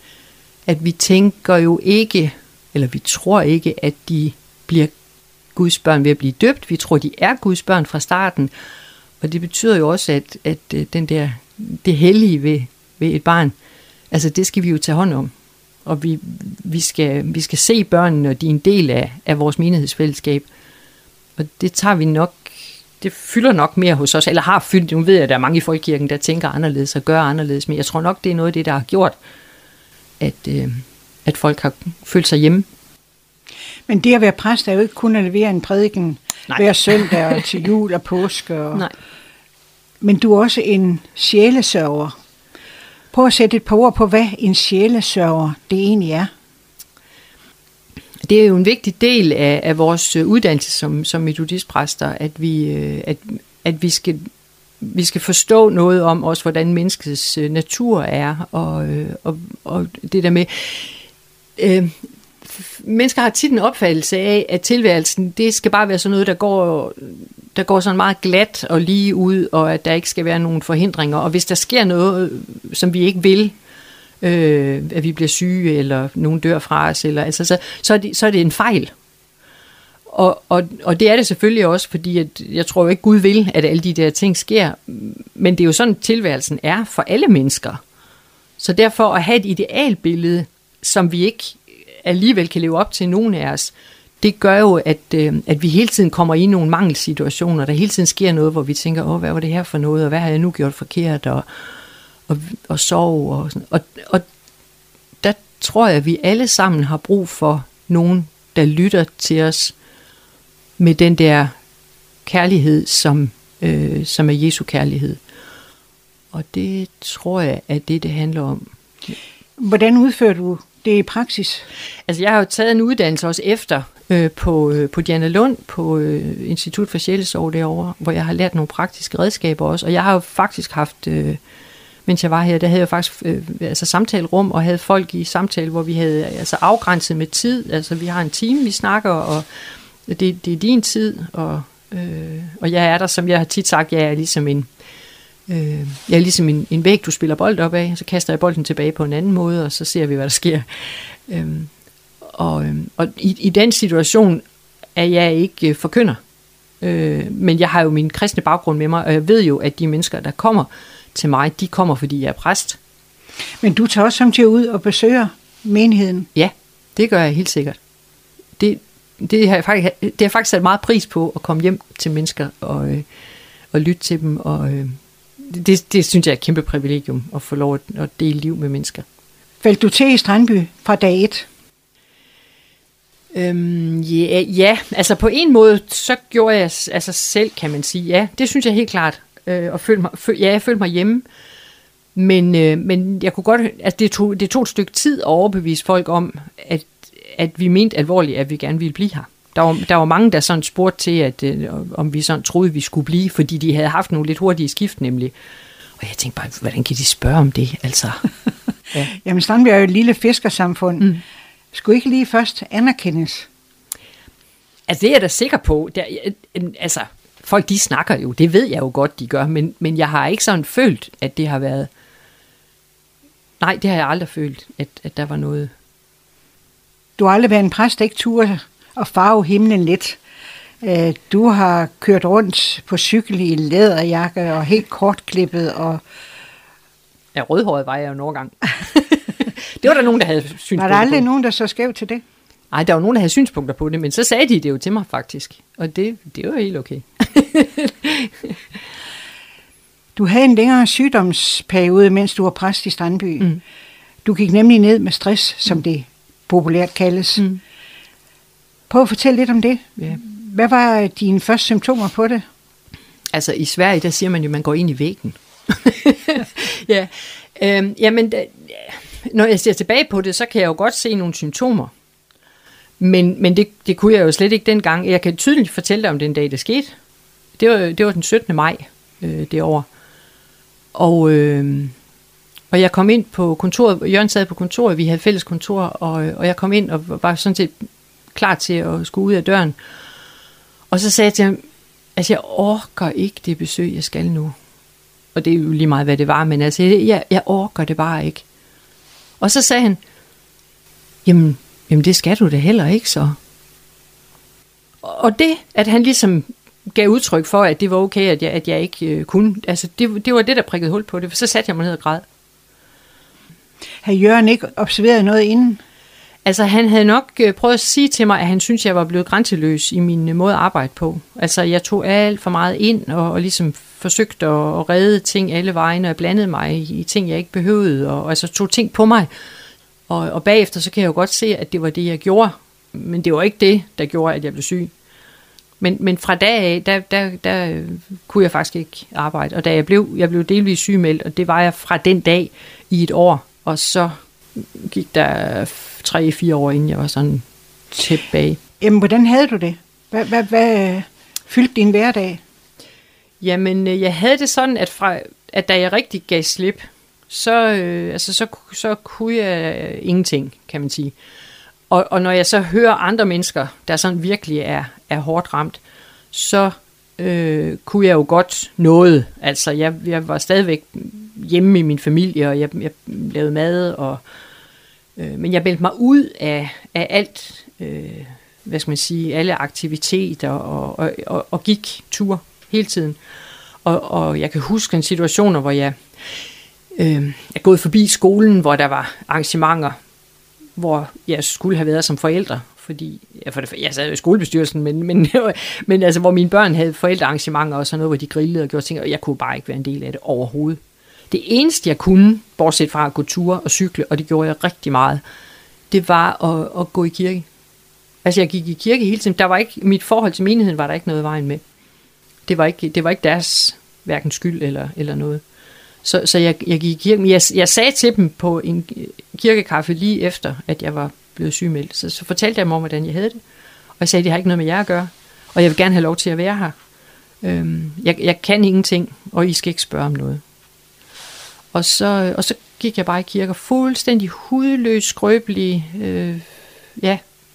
at vi tænker jo ikke, eller vi tror ikke, at de bliver Guds børn ved at blive døbt, vi tror, de er Guds børn fra starten, og det betyder jo også, at, at den der, det hellige ved, ved et barn, altså det skal vi jo tage hånd om. Og vi, vi, skal, vi skal se børnene, og de er en del af, af vores menighedsfællesskab. Og det tager vi nok, det fylder nok mere hos os, eller har fyldt, nu ved jeg, at der er mange i folkekirken, der tænker anderledes og gør anderledes, men jeg tror nok, det er noget af det, der har gjort, at, øh, at folk har følt sig hjemme. Men det at være præst er jo ikke kun at levere en prædiken hver søndag og til jul og påske. Og... Nej. Men du er også en sjælesørger. Prøv at sætte et par ord på, hvad en sjælesørger det egentlig er. Det er jo en vigtig del af, af vores uddannelse som, som metodistpræster, at vi, at, at vi skal vi skal forstå noget om også, hvordan menneskets natur er, og, og, og det der med... Øh, mennesker har tit en opfattelse af, at tilværelsen, det skal bare være sådan noget, der går, der går sådan meget glat og lige ud, og at der ikke skal være nogen forhindringer. Og hvis der sker noget, som vi ikke vil, øh, at vi bliver syge, eller nogen dør fra os, eller, altså, så, så, er det, så er det en fejl. Og, og, og det er det selvfølgelig også, fordi at jeg tror jo ikke, Gud vil, at alle de der ting sker, men det er jo sådan, tilværelsen er for alle mennesker. Så derfor at have et idealbillede, som vi ikke alligevel kan leve op til nogen af os, det gør jo, at, øh, at vi hele tiden kommer i nogle mangelsituationer, der hele tiden sker noget, hvor vi tænker, åh, hvad var det her for noget, og hvad har jeg nu gjort forkert, og, og, og sorg, og sådan. Og, og der tror jeg, at vi alle sammen har brug for nogen, der lytter til os med den der kærlighed, som, øh, som er Jesu kærlighed. Og det tror jeg, at det, det handler om. Hvordan udfører du det i praksis? Altså, jeg har jo taget en uddannelse også efter øh, på, øh, på Dianalund, på øh, Institut for Sjælesorg derovre, hvor jeg har lært nogle praktiske redskaber også. Og jeg har jo faktisk haft, øh, mens jeg var her, der havde jeg faktisk øh, altså samtalerum, og havde folk i samtale, hvor vi havde altså afgrænset med tid. Altså, vi har en time, vi snakker, og det, det er din tid, og, øh, og jeg er der, som jeg har tit sagt, jeg er ligesom en Øh, jeg er ligesom en, en væg, du spiller bold op af, så kaster jeg bolden tilbage på en anden måde, og så ser vi, hvad der sker. Øhm, og øhm, og i, i den situation er jeg ikke øh, forkynder, øh, men jeg har jo min kristne baggrund med mig, og jeg ved jo, at de mennesker, der kommer til mig, de kommer, fordi jeg er præst. Men du tager også samtidig ud og besøger menigheden? Ja, det gør jeg helt sikkert. Det, det, har, jeg faktisk, det har jeg faktisk sat meget pris på, at komme hjem til mennesker og, øh, og lytte til dem, og øh, Det, det synes jeg er et kæmpe privilegium, at få lov at, at dele liv med mennesker. Faldt du til i Strandby fra dag et? Øhm, ja, ja, altså på en måde, så gjorde jeg altså selv, kan man sige. Ja, det synes jeg helt klart. Øh, og følte mig, føl, ja, jeg følte mig hjemme. Men, øh, men jeg kunne godt, altså det tog, det tog et stykke tid at overbevise folk om, at, at vi mente alvorligt, at vi gerne ville blive her. Der var, der var mange, der sådan spurgte til, at, øh, om vi sådan troede, vi skulle blive, fordi de havde haft nogle lidt hurtige skift nemlig. Og jeg tænkte bare, hvordan kan de spørge om det? Altså, ja. Jamen, Strandby er jo et lille fiskersamfund. Mm. Skulle ikke lige først anerkendes? Altså, det er jeg da sikker på. Der, altså, folk de snakker jo, det ved jeg jo godt, de gør, men, men jeg har ikke sådan følt, at det har været... Nej, det har jeg aldrig følt, at, at der var noget... Du har aldrig været en præst, der ikke turde og farve himlen lidt. Du har kørt rundt på cykel i læderjakke og helt kortklippet. Og... Ja, rødhåret var jeg jo en overgang. Det var der nogen, der havde synspunkter på. Var der aldrig nogen, der så skæv til det? Nej, der var nogen, der havde synspunkter på det, men så sagde de det jo til mig faktisk. Og det, det var helt okay. Du havde en længere sygdomsperiode, mens du var præst i Strandby. Mm. Du gik nemlig ned med stress, som det populært kaldes. Mm. Prøv at fortælle lidt om det. Ja. Hvad var dine første symptomer på det? Altså i Sverige, der siger man jo, at man går ind i væggen. ja. øhm, jamen, da, når jeg ser tilbage på det, så kan jeg jo godt se nogle symptomer. Men, men det, det kunne jeg jo slet ikke dengang. Jeg kan tydeligt fortælle dig om den dag, det skete. Det var, det var den syttende maj øh, det år. Og, øh, og jeg kom ind på kontoret. Jørgen sad på kontoret, vi havde fælles kontor, og, og jeg kom ind og var sådan set klar til at skulle ud af døren. Og så sagde jeg til ham, altså jeg orker ikke det besøg, jeg skal nu. Og det er jo lige meget, hvad det var, men altså, jeg, jeg orker det bare ikke. Og så sagde han, jamen, jamen det skal du da heller ikke så. Og det, at han ligesom gav udtryk for, at det var okay, at jeg, at jeg ikke øh, kunne, altså det, det var det, der prikkede hul på det, for så satte jeg mig ned og græd. Har Jørgen ikke observeret noget inden? Altså, han havde nok øh, prøvet at sige til mig, at han synes, jeg var blevet grænseløs i min øh, måde at arbejde på. Altså, jeg tog alt for meget ind og, og ligesom forsøgte at, at redde ting alle vegne, og jeg blandede mig i, i ting, jeg ikke behøvede, og, og altså tog ting på mig. Og, og bagefter, så kan jeg jo godt se, at det var det, jeg gjorde. Men det var ikke det, der gjorde, at jeg blev syg. Men, men fra dag af, der, der, der kunne jeg faktisk ikke arbejde. Og da jeg blev, jeg blev delvis sygemeldt, og det var jeg fra den dag i et år. Og så gik der tre, fire år, inden jeg var sådan tilbage. Jamen, hvordan havde du det? Hvad, hvad, hvad fyldte din hverdag? Jamen, jeg havde det sådan, at, fra, at da jeg rigtig gav slip, så, øh, altså, så, så kunne jeg ingenting, kan man sige. Og, og når jeg så hører andre mennesker, der sådan virkelig er, er hårdt ramt, så øh, kunne jeg jo godt noget. Altså, jeg, jeg var stadigvæk hjemme i min familie, og jeg, jeg lavede mad, og, øh, men jeg meldte mig ud af, af alt, øh, hvad skal man sige, alle aktiviteter, og, og, og, og gik tur hele tiden. Og, og jeg kan huske en situation, hvor jeg øh, er gået forbi skolen, hvor der var arrangementer, hvor jeg skulle have været som forældre, fordi jeg, for det, jeg sad jo i skolebestyrelsen, men, men, men altså, hvor mine børn havde forældrearrangementer og sådan noget, hvor de grillede og gjorde ting, og jeg kunne bare ikke være en del af det overhovedet. Det eneste, jeg kunne, bortset fra at gå ture og cykle, og det gjorde jeg rigtig meget, det var at, at gå i kirke. Altså, jeg gik i kirke hele tiden. Der var ikke, mit forhold til menigheden var der ikke noget i vejen med. Det var ikke, det var ikke deres hverken skyld eller, eller noget. Så, så jeg, jeg gik i kirke. Jeg, jeg sagde til dem på en kirkekaffe lige efter, at jeg var blevet sygemeldt. Så, så fortalte jeg dem om, hvordan jeg havde det. Og jeg sagde, det har ikke noget med jer at gøre. Og jeg vil gerne have lov til at være her. Øhm, jeg, jeg kan ingenting, og I skal ikke spørge om noget. Og så, og så gik jeg bare i kirke, fuldstændig hudløs, skrøbelig. Øh, ja.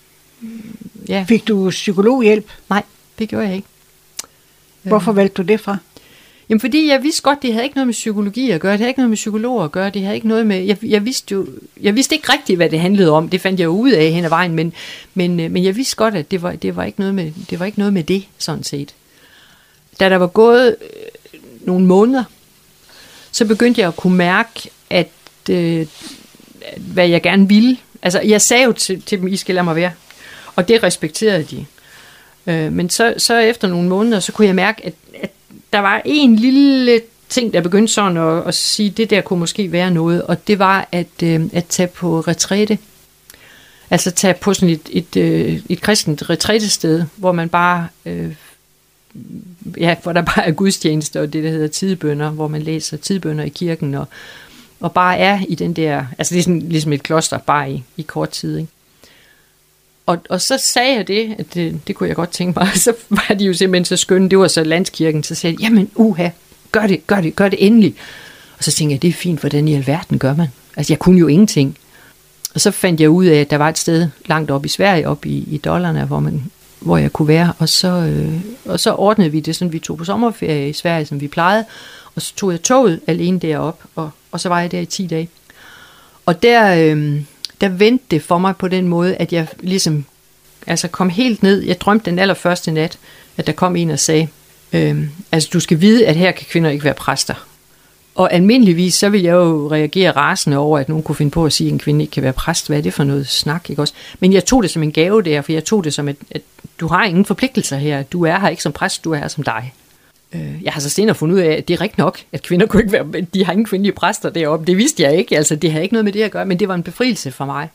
ja. Fik du psykologhjælp? Nej, det gjorde jeg ikke. Hvorfor valgte du det fra? Jamen, fordi jeg vidste godt, det havde ikke noget med psykologi at gøre, det havde ikke noget med psykologer at gøre, det havde ikke noget med, jeg, jeg vidste jo, jeg vidste ikke rigtigt, hvad det handlede om, det fandt jeg jo ud af hen ad vejen, men, men, men jeg vidste godt, at det var, det var ikke noget med, det var ikke noget med det, sådan set. Da der var gået øh, nogle måneder, så begyndte jeg at kunne mærke, at øh, hvad jeg gerne ville. Altså, jeg sagde jo til, til dem, I skal lade mig være, og det respekterede de. Øh, men så, så efter nogle måneder, så kunne jeg mærke, at, at der var en lille ting, der begyndte sådan at, at sige, det der kunne måske være noget, og det var at, øh, at tage på retræte. Altså tage på sådan et, et, et, et kristent retrætested, hvor man bare, øh, ja, hvor der bare er gudstjeneste, og det der hedder tidebønner, hvor man læser tidebønner i kirken, og, og bare er i den der, altså det er sådan, ligesom et kloster, bare i, i kort tid, ikke? Og, og så sagde jeg det, at det, det kunne jeg godt tænke mig, så var de jo simpelthen så skønne, det var så landskirken, så sagde de, jamen uha, gør det, gør det, gør det endelig. Og så tænkte jeg, det er fint, hvordan i alverden gør man? Altså jeg kunne jo ingenting. Og så fandt jeg ud af, at der var et sted langt op i Sverige, op i, i Dalarna, hvor, man, hvor jeg kunne være, og så, øh, og så ordnede vi det, sådan vi tog på sommerferie i Sverige, som vi plejede, og så tog jeg toget alene derop, og, og så var jeg der i ti dage. Og der... Øh, der vendte det for mig på den måde, at jeg ligesom altså kom helt ned. Jeg drømte den allerførste nat, at der kom en og sagde, øhm, altså du skal vide, at her kan kvinder ikke være præster. Og almindeligvis, så vil jeg jo reagere rasende over, at nogen kunne finde på at sige, at en kvinde ikke kan være præst. Hvad er det for noget snak, ikke også? Men jeg tog det som en gave der, for jeg tog det som, at, at du har ingen forpligtelser her. Du er her ikke som præst, du er her som dig. Jeg har så senere fundet ud af, at det er rigtigt nok, at kvinder kunne ikke være, de har ingen kvindelige præster deroppe. Det vidste jeg ikke, altså det havde ikke noget med det at gøre, men det var en befrielse for mig.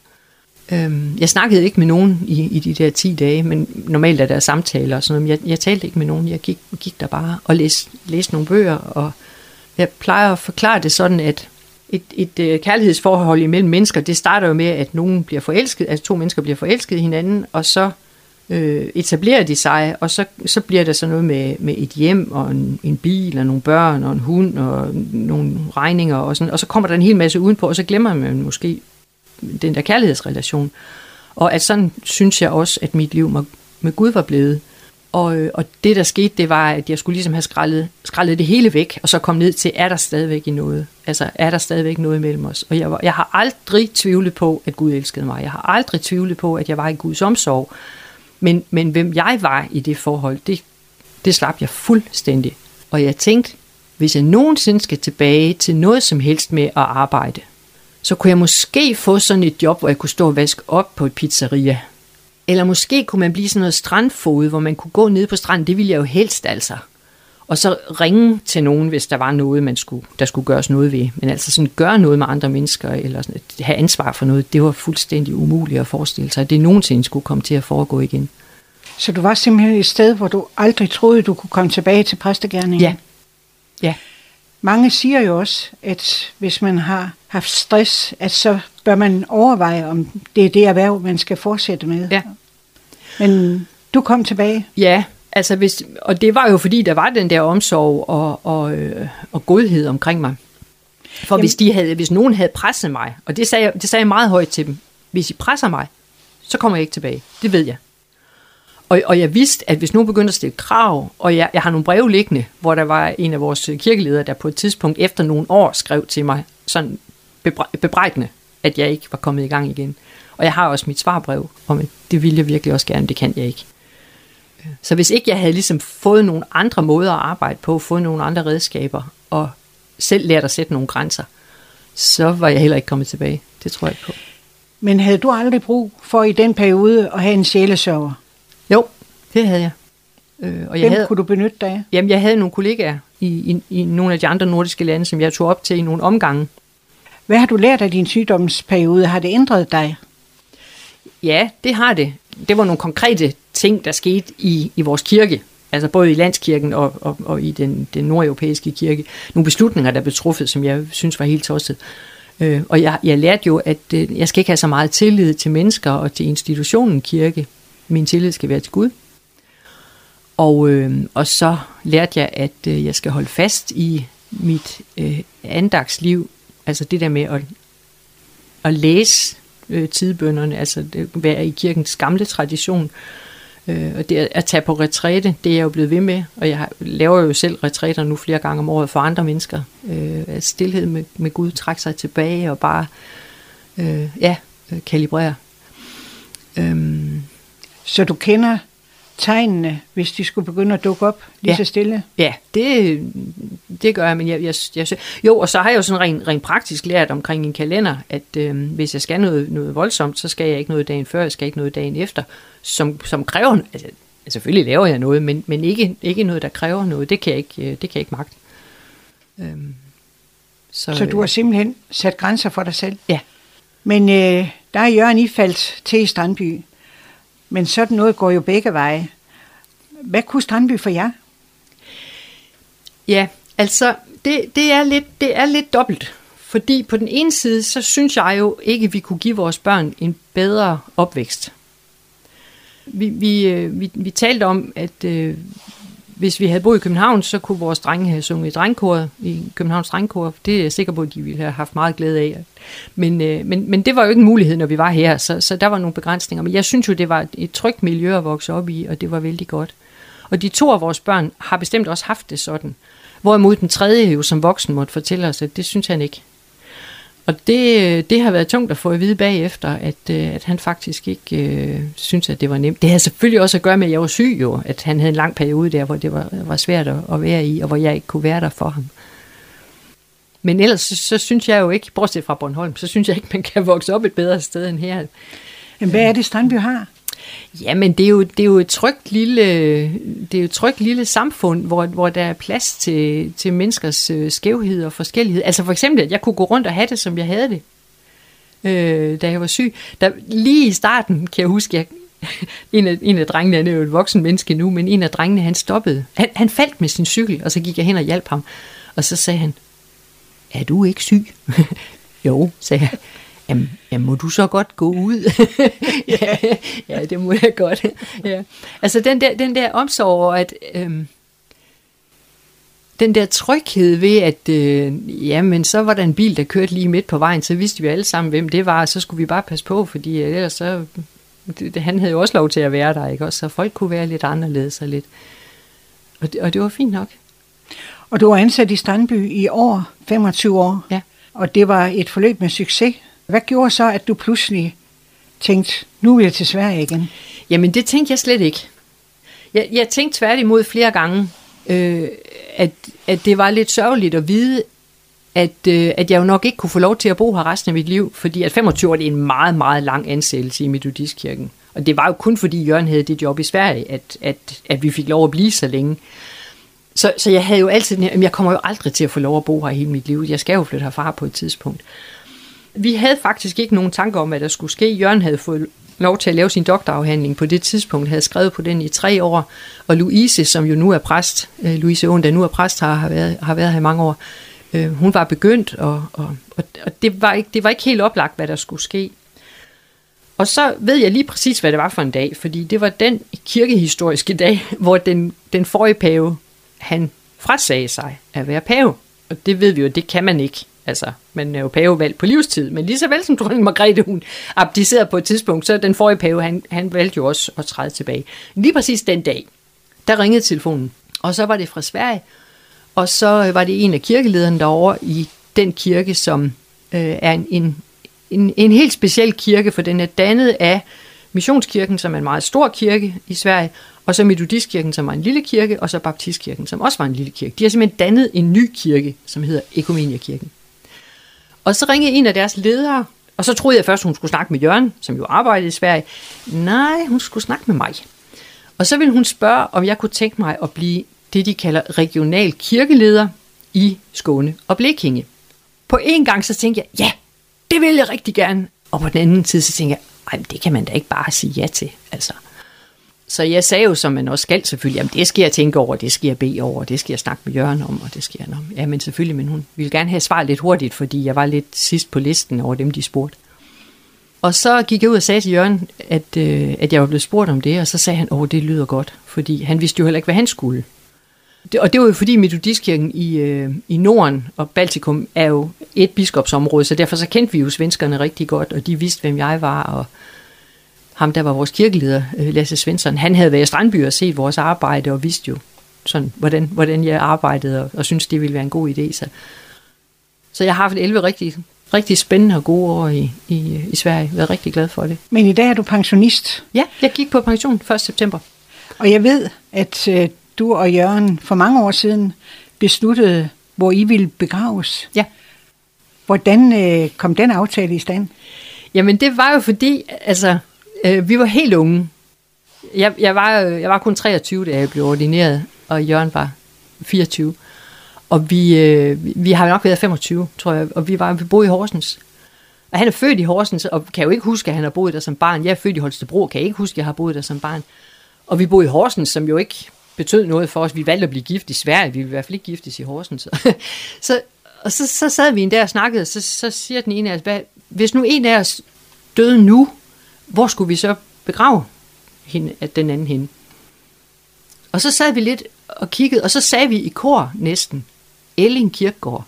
Jeg snakkede ikke med nogen i, i de der ti dage, men normalt er der samtaler og sådan noget, men jeg, jeg talte ikke med nogen. Jeg gik, gik der bare og læste, læste nogle bøger, og jeg plejer at forklare det sådan, at et, et kærlighedsforhold imellem mennesker, det starter jo med, at nogen bliver forelsket, altså to mennesker bliver forelsket i hinanden, og så Øh, etablerer de sig, og så, så bliver der så noget med, med et hjem, og en, en bil, og nogle børn, og en hund, og nogle regninger, og, sådan, og så kommer der en hel masse udenpå, og så glemmer man måske den der kærlighedsrelation. Og at sådan synes jeg også, at mit liv med, med Gud var blevet. Og, og det, der skete, det var, at jeg skulle ligesom have skrællet, skrællet det hele væk, og så komme ned til, er der stadigvæk noget? Altså, er der stadigvæk noget mellem os? Og jeg, var, jeg har aldrig tvivlet på, at Gud elskede mig. Jeg har aldrig tvivlet på, at jeg var i Guds omsorg. Men, men hvem jeg var i det forhold, det, det slap jeg fuldstændig. Og jeg tænkte, hvis jeg nogensinde skal tilbage til noget som helst med at arbejde, så kunne jeg måske få sådan et job, hvor jeg kunne stå og vaske op på et pizzeria. Eller måske kunne man blive sådan noget strandfod, hvor man kunne gå ned på stranden. Det ville jeg jo helst altså. Og så ringe til nogen, hvis der var noget, man skulle, der skulle gøres noget ved. Men altså sådan gøre noget med andre mennesker, eller sådan, have ansvar for noget, det var fuldstændig umuligt at forestille sig, at det nogensinde skulle komme til at foregå igen. Så du var simpelthen et sted, hvor du aldrig troede, du kunne komme tilbage til præstegerningen? Ja. Ja. Mange siger jo også, at hvis man har haft stress, at så bør man overveje, om det er det erhverv, man skal fortsætte med. Ja. Men du kom tilbage? Ja, altså hvis, og det var jo fordi, der var den der omsorg og, og, øh, og godhed omkring mig. For hvis, de havde, hvis nogen havde presset mig, og det sagde, jeg, det sagde jeg meget højt til dem, hvis I presser mig, så kommer jeg ikke tilbage. Det ved jeg. Og, og jeg vidste, at hvis nogen begyndte at stille krav, og jeg, jeg har nogle breve liggende, hvor der var en af vores kirkeledere, der på et tidspunkt efter nogle år skrev til mig sådan bebrejdende, at jeg ikke var kommet i gang igen. Og jeg har også mit svarbrev om, at det ville jeg virkelig også gerne, det kan jeg ikke. Så hvis ikke jeg havde ligesom fået nogle andre måder at arbejde på, fået nogle andre redskaber, og selv lært at sætte nogle grænser, så var jeg heller ikke kommet tilbage. Det tror jeg på. Men havde du aldrig brug for i den periode at have en sjælesørger? Jo, det havde jeg. Øh, og jeg Hvem havde, kunne du benytte dig af? Jamen, jeg havde nogle kollegaer i, i, i nogle af de andre nordiske lande, som jeg tog op til i nogle omgange. Hvad har du lært af din sygdomsperiode? Har det ændret dig? Ja, det har det. Det var nogle konkrete ting, der skete i, i vores kirke. Altså både i landskirken og, og, og i den, den nordeuropæiske kirke. Nogle beslutninger, der blev truffet, som jeg synes var helt tosset. Øh, og jeg, jeg lærte jo, at øh, jeg skal ikke have så meget tillid til mennesker og til institutionen kirke. Min tillid skal være til Gud. Og, øh, og så lærte jeg, at øh, jeg skal holde fast i mit øh, andagsliv. Altså det der med at, at læse øh, tidbønnerne, altså det, være i kirkens gamle tradition. Øh, og det at tage på retræte, det er jeg jo blevet ved med. Og jeg har, laver jo selv retræter nu flere gange om året for andre mennesker. Øh, stilhed med, med Gud, trække sig tilbage og bare øh, ja, kalibrere. Øhm. Så du kender tegnene, hvis de skulle begynde at dukke op lige ja. så stille? Ja, det, det gør jeg, men jeg, jeg, jeg, jo, og så har jeg jo sådan rent, rent praktisk lært omkring en kalender, at øh, hvis jeg skal noget, noget voldsomt, så skal jeg ikke noget dagen før, jeg skal ikke noget dagen efter, som, som kræver, altså selvfølgelig laver jeg noget, men, men ikke, ikke noget, der kræver noget, det kan jeg ikke, det kan jeg ikke magte. Øhm, så, så du har simpelthen sat grænser for dig selv? Ja. Men øh, der er Jørgen I faldt til i Strandby. Men sådan noget går jo begge veje. Hvad kunne Strandby for jer? Ja, altså det, det, er lidt, det er lidt dobbelt. Fordi på den ene side, så synes jeg jo ikke, at vi kunne give vores børn en bedre opvækst. Vi, vi, vi, vi talte om, at øh, hvis vi havde boet i København, så kunne vores drenge have sunget i drengkoret, i Københavns drengkor. Det er jeg sikker på, at de ville have haft meget glæde af. Men, øh, men, men det var jo ikke en mulighed, når vi var her, så, så der var nogle begrænsninger. Men jeg synes jo, det var et trygt miljø at vokse op i, og det var vældig godt. Og de to af vores børn har bestemt også haft det sådan. Hvorimod den tredje jo som voksen måtte fortælle os, at det synes han ikke. Og det, det har været tungt at få at vide bagefter, at, at han faktisk ikke øh, synes, at det var nemt. Det har selvfølgelig også at gøre med, at jeg var syg jo, at han havde en lang periode der, hvor det var, var svært at, at være i, og hvor jeg ikke kunne være der for ham. Men ellers så, så synes jeg jo ikke, bortset fra Bornholm, så synes jeg ikke, man kan vokse op et bedre sted end her. Men hvad er det, Strandby har? Jamen, det er jo, det er jo et trygt lille, det er jo et trygt lille samfund, hvor, hvor der er plads til, til menneskers øh, skævhed og forskellighed. Altså for eksempel, at jeg kunne gå rundt og have det, som jeg havde det, øh, da jeg var syg. Der, lige i starten, kan jeg huske, jeg, en, af, en af drengene, han er jo et voksen menneske nu, men en af drengene, han stoppede. Han, han faldt med sin cykel, og så gik jeg hen og hjalp ham. Og så sagde han, er du ikke syg? Jo, sagde jeg. Jamen, jamen, må du så godt gå ud? ja, ja, det må jeg godt. ja. Altså den der, den der omsorg, at øhm, den der tryghed ved, at øh, jamen, så var der en bil, der kørte lige midt på vejen, så vidste vi alle sammen, hvem det var, og så skulle vi bare passe på, fordi ellers så, det, han havde jo også lov til at være der, ikke også? Så folk kunne være lidt anderledes og lidt. Og det, og det var fint nok. Og du var ansat i Strandby i over femogtyve år, ja. Og det var et forløb med succes. Hvad gjorde så, at du pludselig tænkte, nu vil jeg til Sverige igen? Jamen, det tænkte jeg slet ikke. Jeg, jeg tænkte tværtimod flere gange, øh, at, at det var lidt sørgeligt at vide, at, øh, at jeg jo nok ikke kunne få lov til at bo her resten af mit liv, fordi at femogtyve år det er en meget, meget lang ansættelse i Metodistkirken. Og det var jo kun fordi Jørgen havde det job i Sverige, at, at, at vi fik lov at blive så længe. Så, så jeg havde jo altid, jeg kommer jo aldrig til at få lov at bo her hele mit liv. Jeg skal jo flytte herfra på et tidspunkt. Vi havde faktisk ikke nogen tanker om, hvad der skulle ske. Jørgen havde fået lov til at lave sin doktorafhandling på det tidspunkt, havde skrevet på den i tre år, og Louise, som jo nu er præst, Louise Åen, der nu er præst, har været, har været her i mange år, øh, hun var begyndt, og, og, og det, var ikke, det var ikke helt oplagt, hvad der skulle ske. Og så ved jeg lige præcis, hvad det var for en dag, fordi det var den kirkehistoriske dag, hvor den, den forrige pave, han frasagde sig at være pave. Og det ved vi jo, det kan man ikke Altså, man er jo pavevalgt på livstid, men lige så vel som dronning Margrethe, hun abdicerede på et tidspunkt, så den forrige pave, han, han valgte jo også at træde tilbage. Lige præcis den dag, der ringede telefonen, og så var det fra Sverige, og så var det en af kirkelederne derovre i den kirke, som øh, er en, en, en, en helt speciel kirke, for den er dannet af Missionskirken, som er en meget stor kirke i Sverige, og så Metodistkirken, som var en lille kirke, og så Baptistkirken, som også var en lille kirke. De har simpelthen dannet en ny kirke, som hedder Ekumeniakirken. Og så ringede en af deres ledere, og så troede jeg først, hun skulle snakke med Jørgen, som jo arbejdede i Sverige. Nej, hun skulle snakke med mig. Og så ville hun spørge, om jeg kunne tænke mig at blive det, de kalder regional kirkeleder i Skåne og Blekinge. På en gang så tænkte jeg, ja, det vil jeg rigtig gerne. Og på den anden side så tænkte jeg, ej, det kan man da ikke bare sige ja til, altså. Så jeg sagde jo, som man også skal selvfølgelig, jamen det skal jeg tænke over, det skal jeg bede over, det skal jeg snakke med Jørgen om, og det skal jeg om. Ja, men selvfølgelig, men hun ville gerne have svar lidt hurtigt, fordi jeg var lidt sidst på listen over dem, de spurgte. Og så gik jeg ud og sagde til Jørgen, at, øh, at jeg var blevet spurgt om det, og så sagde han, åh, det lyder godt, fordi han vidste jo heller ikke, hvad han skulle. Det, og det var jo fordi Metodistkirken i, øh, i Norden og Baltikum er jo et biskopsområde, så derfor så kendte vi jo svenskerne rigtig godt, og de vidste, hvem jeg var, og ham, der var vores kirkeleder, Lasse Svensson, han havde været i Strandby og set vores arbejde, og vidste jo, sådan, hvordan, hvordan jeg arbejdede, og, og syntes, det ville være en god idé. Så, så jeg har haft elleve rigtig, rigtig spændende og gode år i, i, i Sverige. Jeg er rigtig glad for det. Men i dag er du pensionist. Ja, jeg gik på pension første september. Og jeg ved, at øh, du og Jørgen for mange år siden besluttede, hvor I ville begraves. Ja. Hvordan øh, kom den aftale i stand? Jamen, det var jo fordi, altså, øh, vi var helt unge. Jeg, jeg, var, jeg var kun treogtyve, da jeg blev ordineret, og Jørgen var fireogtyve. Og vi, øh, vi har nok været femogtyve, tror jeg, og vi, var, vi boede i Horsens. Og han er født i Horsens, og kan jo ikke huske, at han har boet der som barn. Jeg er født i Holstebro, kan ikke huske, at jeg har boet der som barn. Og vi boede i Horsens, som jo ikke betød noget for os. Vi valgte at blive gift i Sverige, vi ville i hvert fald ikke giftes i Horsens. så, og så, så sad vi en der og snakkede, og så, så siger den ene af os, hvad, hvis nu en af os døde nu, hvor skulle vi så begrave hende, at den anden hende? Og så sad vi lidt og kiggede, og så sagde vi i kor næsten, Elling Kirkegård.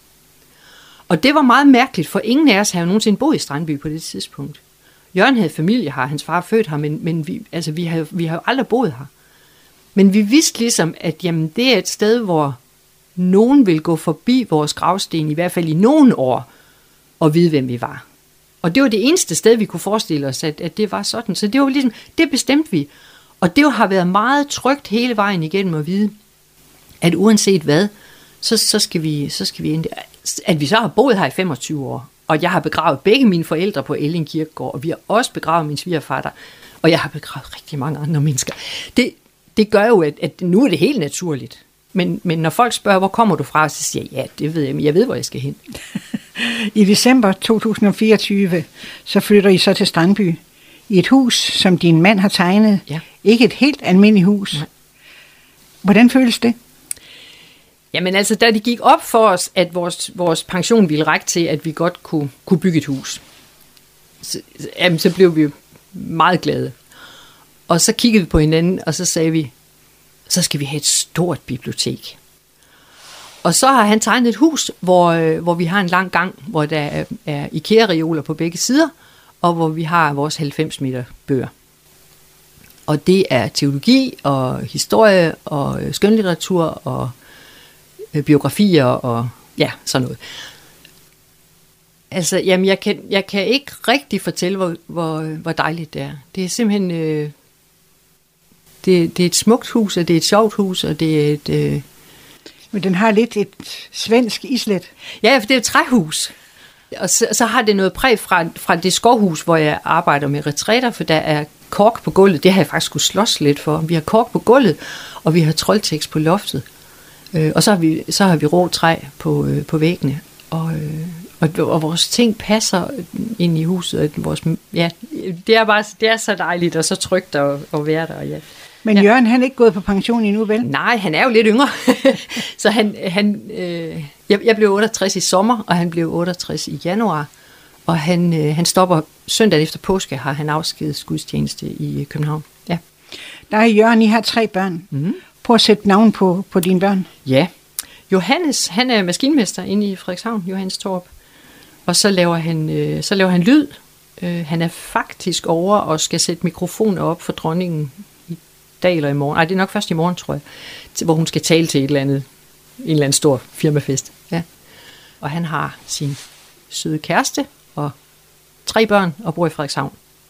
Og det var meget mærkeligt, for ingen af os havde nogensinde boet i Strandby på det tidspunkt. Jørgen havde familie her, hans far er født her, men, men vi, altså, vi, har, vi har jo aldrig boet her. Men vi vidste ligesom, at jamen, det er et sted, hvor nogen vil gå forbi vores gravsten, i hvert fald i nogle år, og vide, hvem vi var. Og det var det eneste sted, vi kunne forestille os, at, at det var sådan. Så det var ligesom, det bestemte vi. Og det har været meget trygt hele vejen igennem at vide, at uanset hvad, så, så skal vi, så skal vi ind. At vi så har boet her i femogtyve år, og jeg har begravet begge mine forældre på Elling Kirkegård, og vi har også begravet min svigerfar, og jeg har begravet rigtig mange andre mennesker. Det, det gør jo, at, at nu er det helt naturligt. Men, men når folk spørger, hvor kommer du fra, så siger jeg, ja, det ved jeg, men jeg ved, hvor jeg skal hen. I december to tusind og fireogtyve, så flytter I så til Strandby, i et hus, som din mand har tegnet. Ja. Ikke et helt almindeligt hus. Nej. Hvordan føles det? Jamen altså, da det gik op for os, at vores, vores pension ville række til, at vi godt kunne, kunne bygge et hus, så, jamen, så blev vi meget glade. Og så kiggede vi på hinanden, og så sagde vi, så skal vi have et stort bibliotek. Og så har han tegnet et hus, hvor, hvor vi har en lang gang, hvor der er, er IKEA-reoler på begge sider, og hvor vi har vores halvfems meter bøger. Og det er teologi og historie og skønlitteratur og biografier og ja, sådan noget. Altså, jamen, jeg kan, jeg kan ikke rigtig fortælle, hvor, hvor, hvor dejligt det er. Det er simpelthen, øh, det, det er et smukt hus, og det er et sjovt hus, og det er et... Øh, Men den har lidt et svensk islet. Ja, for det er et træhus. Og så, så har det noget præg fra, fra det skovhus, hvor jeg arbejder med retræter, for der er kork på gulvet. Det har jeg faktisk skulle slås lidt for. Vi har kork på gulvet, og vi har troldtekst på loftet. Øh, og så har vi, så har vi rå træ på, øh, på væggene. Og, øh, og, og vores ting passer ind i huset. Og vores, ja, det er bare det er så dejligt og så trygt at, at være der. Ja. Men ja. Jørgen, han er ikke gået på pension endnu, vel? Nej, han er jo lidt yngre. så han, han, øh, jeg, jeg blev otteogtres i sommer, og han blev otteogtres i januar. Og han, øh, han stopper søndag efter påske, har han afskedsgudstjeneste i København. Ja. Der er Jørgen, I har tre børn. Mm-hmm. Prøv at sætte navn på, på dine børn. Ja, Johannes, han er maskinmester inde i Frederikshavn, Johannes Torp. Og så laver han, øh, så laver han lyd. Øh, han er faktisk over og skal sætte mikrofoner op for dronningen i dag eller i morgen. Nej, det er nok først i morgen, tror jeg. Til, hvor hun skal tale til et eller andet, en eller anden stor firmafest. Ja. Og han har sin søde kæreste og tre børn og bor i Frederikshavn.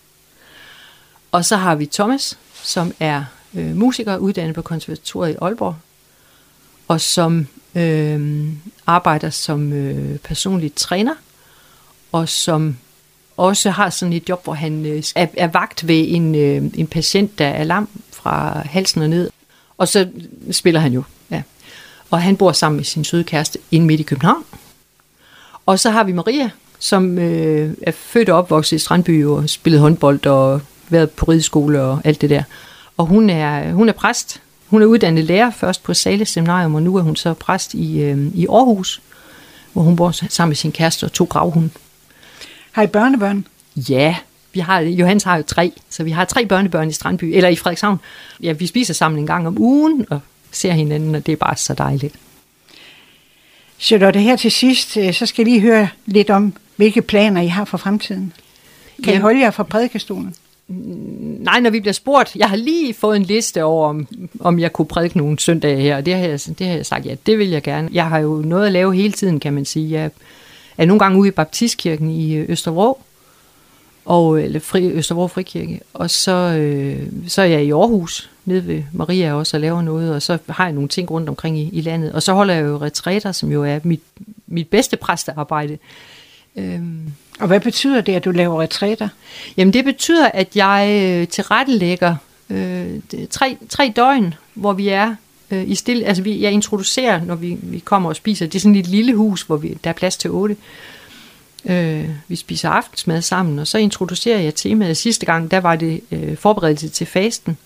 Og så har vi Thomas, som er øh, musiker, uddannet på konservatoriet i Aalborg, og som øh, arbejder som øh, personlig træner, og som også har sådan et job, hvor han øh, er, er vagt ved en, øh, en patient, der er lam fra halsen og ned. Og så spiller han jo, ja. Og han bor sammen med sin søde kæreste inde midt i København. Og så har vi Maria, som øh, er født og opvokset i Strandby og spillet håndbold og været på rideskole og alt det der. Og hun er, hun er præst. Hun er uddannet lærer først på Zahles Seminarium, og nu er hun så præst i, øh, i Aarhus, hvor hun bor sammen med sin kæreste og to gravhunde. Har I børnebørn? Ja, vi har, Johannes har jo tre, så vi har tre børnebørn i Strandby, eller i Frederikshavn. Ja, vi spiser sammen en gang om ugen og ser hinanden, og det er bare så dejligt. Charlotte, her til sidst, så skal jeg lige høre lidt om, hvilke planer I har for fremtiden. Kan ja. I holde jer fra prædikestolen? Nej, når vi bliver spurgt. Jeg har lige fået en liste over, om, om jeg kunne prædike nogle søndage her, og det har, jeg, det har jeg sagt, ja, det vil jeg gerne. Jeg har jo noget at lave hele tiden, kan man sige. Jeg er nogle gange ude i Baptistkirken i Østervrå, og, eller fri, Østervrå Frikirke, og så, øh, så er jeg i Aarhus, nede ved Maria også, og laver noget, og så har jeg nogle ting rundt omkring i, i landet. Og så holder jeg jo retræter, som jo er mit, mit bedste præstearbejde. Øhm. Og hvad betyder det, at du laver retræter? Jamen det betyder, at jeg øh, tilrettelægger øh, tre, tre døgn, hvor vi er øh, i stille. Altså vi, jeg introducerer, når vi, vi kommer og spiser. Det er sådan et lille hus, hvor vi, der er plads til otte. Øh, vi spiser aftensmad sammen, og så introducerer jeg temaet. Sidste gang, der var det øh, forberedelse til fasten.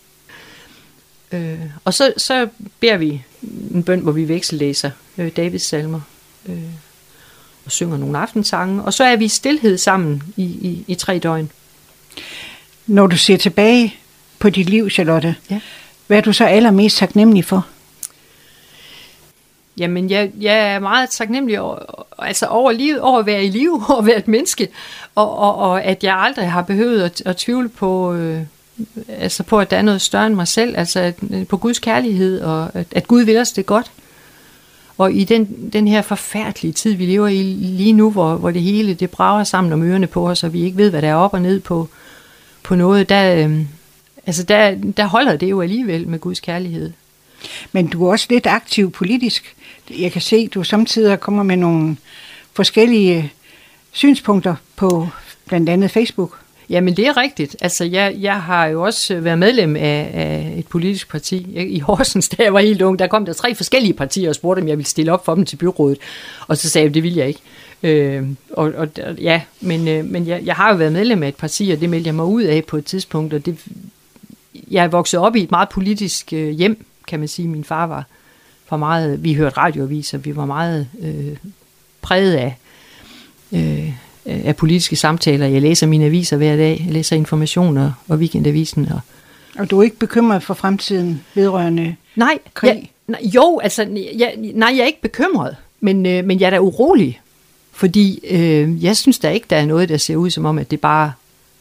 Øh, og så, så beder vi en bøn, hvor vi veksellæser øh, Davids salmer. Øh, og synger nogle aftensange, og så er vi i stilhed sammen i, i, i tre døgn. Når du ser tilbage på dit liv, Charlotte, ja. Hvad er du så allermest taknemmelig for? Jamen, jeg, jeg er meget taknemmelig over, altså over livet, over at være i live, over at være et menneske, og, og, og at jeg aldrig har behøvet at, at tvivle på, øh, altså på, at der er noget større end mig selv, altså at, på Guds kærlighed, og at, at Gud vil os det godt. Og i den, den her forfærdelige tid, vi lever i lige nu, hvor, hvor det hele det brager sammen om ørerne på os, og vi ikke ved, hvad der er op og ned på, på noget, der, øh, altså der, der holder det jo alligevel med Guds kærlighed. Men du er også lidt aktiv politisk. Jeg kan se, at du samtidig kommer med nogle forskellige synspunkter på blandt andet Facebook. Jamen det er rigtigt. Altså jeg, jeg har jo også været medlem af, af et politisk parti. I Horsens, da jeg var helt ung, der kom der tre forskellige partier og spurgte, om jeg ville stille op for dem til byrådet. Og så sagde jeg, det ville jeg ikke. Øh, og, og, ja, men, øh, men jeg, jeg har jo været medlem af et parti, og det meldte jeg mig ud af på et tidspunkt. Og det, jeg er vokset op i et meget politisk øh, hjem, kan man sige. Min far var for meget, vi hørte radioaviser, vi var meget øh, præget af... Øh, af politiske samtaler. Jeg læser mine aviser hver dag. Jeg læser Informationer og Weekendavisen. Og, og du er ikke bekymret for fremtiden vedrørende nej, krig? Jeg, nej, jo, altså, jeg, nej, jeg er ikke bekymret, men, øh, men jeg er da urolig, fordi øh, jeg synes da ikke, der er noget, der ser ud som om, at det bare...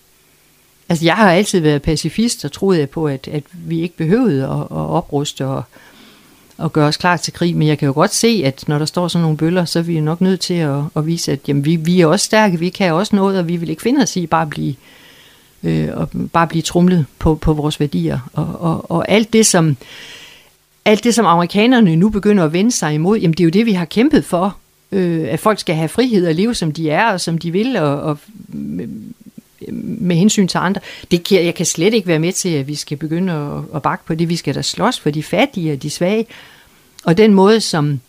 Altså, jeg har altid været pacifist, og troede på, at, at vi ikke behøvede at, at opruste og og gøre os klar til krig, men jeg kan jo godt se, at når der står sådan nogle bøller, så er vi nok nødt til at, at vise, at jamen, vi, vi er også stærke, vi kan også noget, og vi vil ikke finde os i bare at blive, øh, og bare blive trumlet på, på vores værdier. Og, og, og alt det, som alt det, som amerikanerne nu begynder at vende sig imod, jamen det er jo det, vi har kæmpet for, øh, at folk skal have frihed og leve, som de er, og som de vil, og, og med, med hensyn til andre. Det kan, jeg kan slet ikke være med til, at vi skal begynde at, at bakke på det. Vi skal da slås for de fattige og de svage. Og den måde, som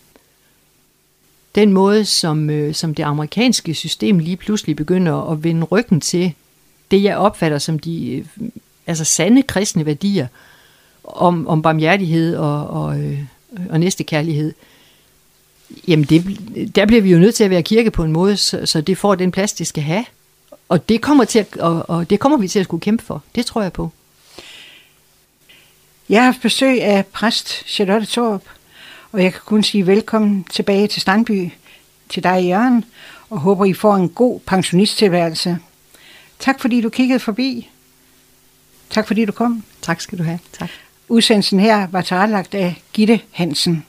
den måde, som, øh, som det amerikanske system lige pludselig begynder at vende ryggen til, det jeg opfatter som de øh, altså sande kristne værdier om, om barmhjertighed og, og, øh, og næstekærlighed, jamen det, der bliver vi jo nødt til at være kirke på en måde, så, så det får den plads, det skal have. Og det kommer til at, og, og det kommer vi til at skulle kæmpe for. Det tror jeg på. Jeg har haft besøg af præst Charlotte Torp, Og jeg kan kun sige velkommen tilbage til Strandby, til dig, Jørgen, og håber, I får en god pensionisttilværelse. Tak fordi du kiggede forbi. Tak fordi du kom. Tak skal du have. Tak. Udsendelsen her var tilrettelagt af Gitte Hansen.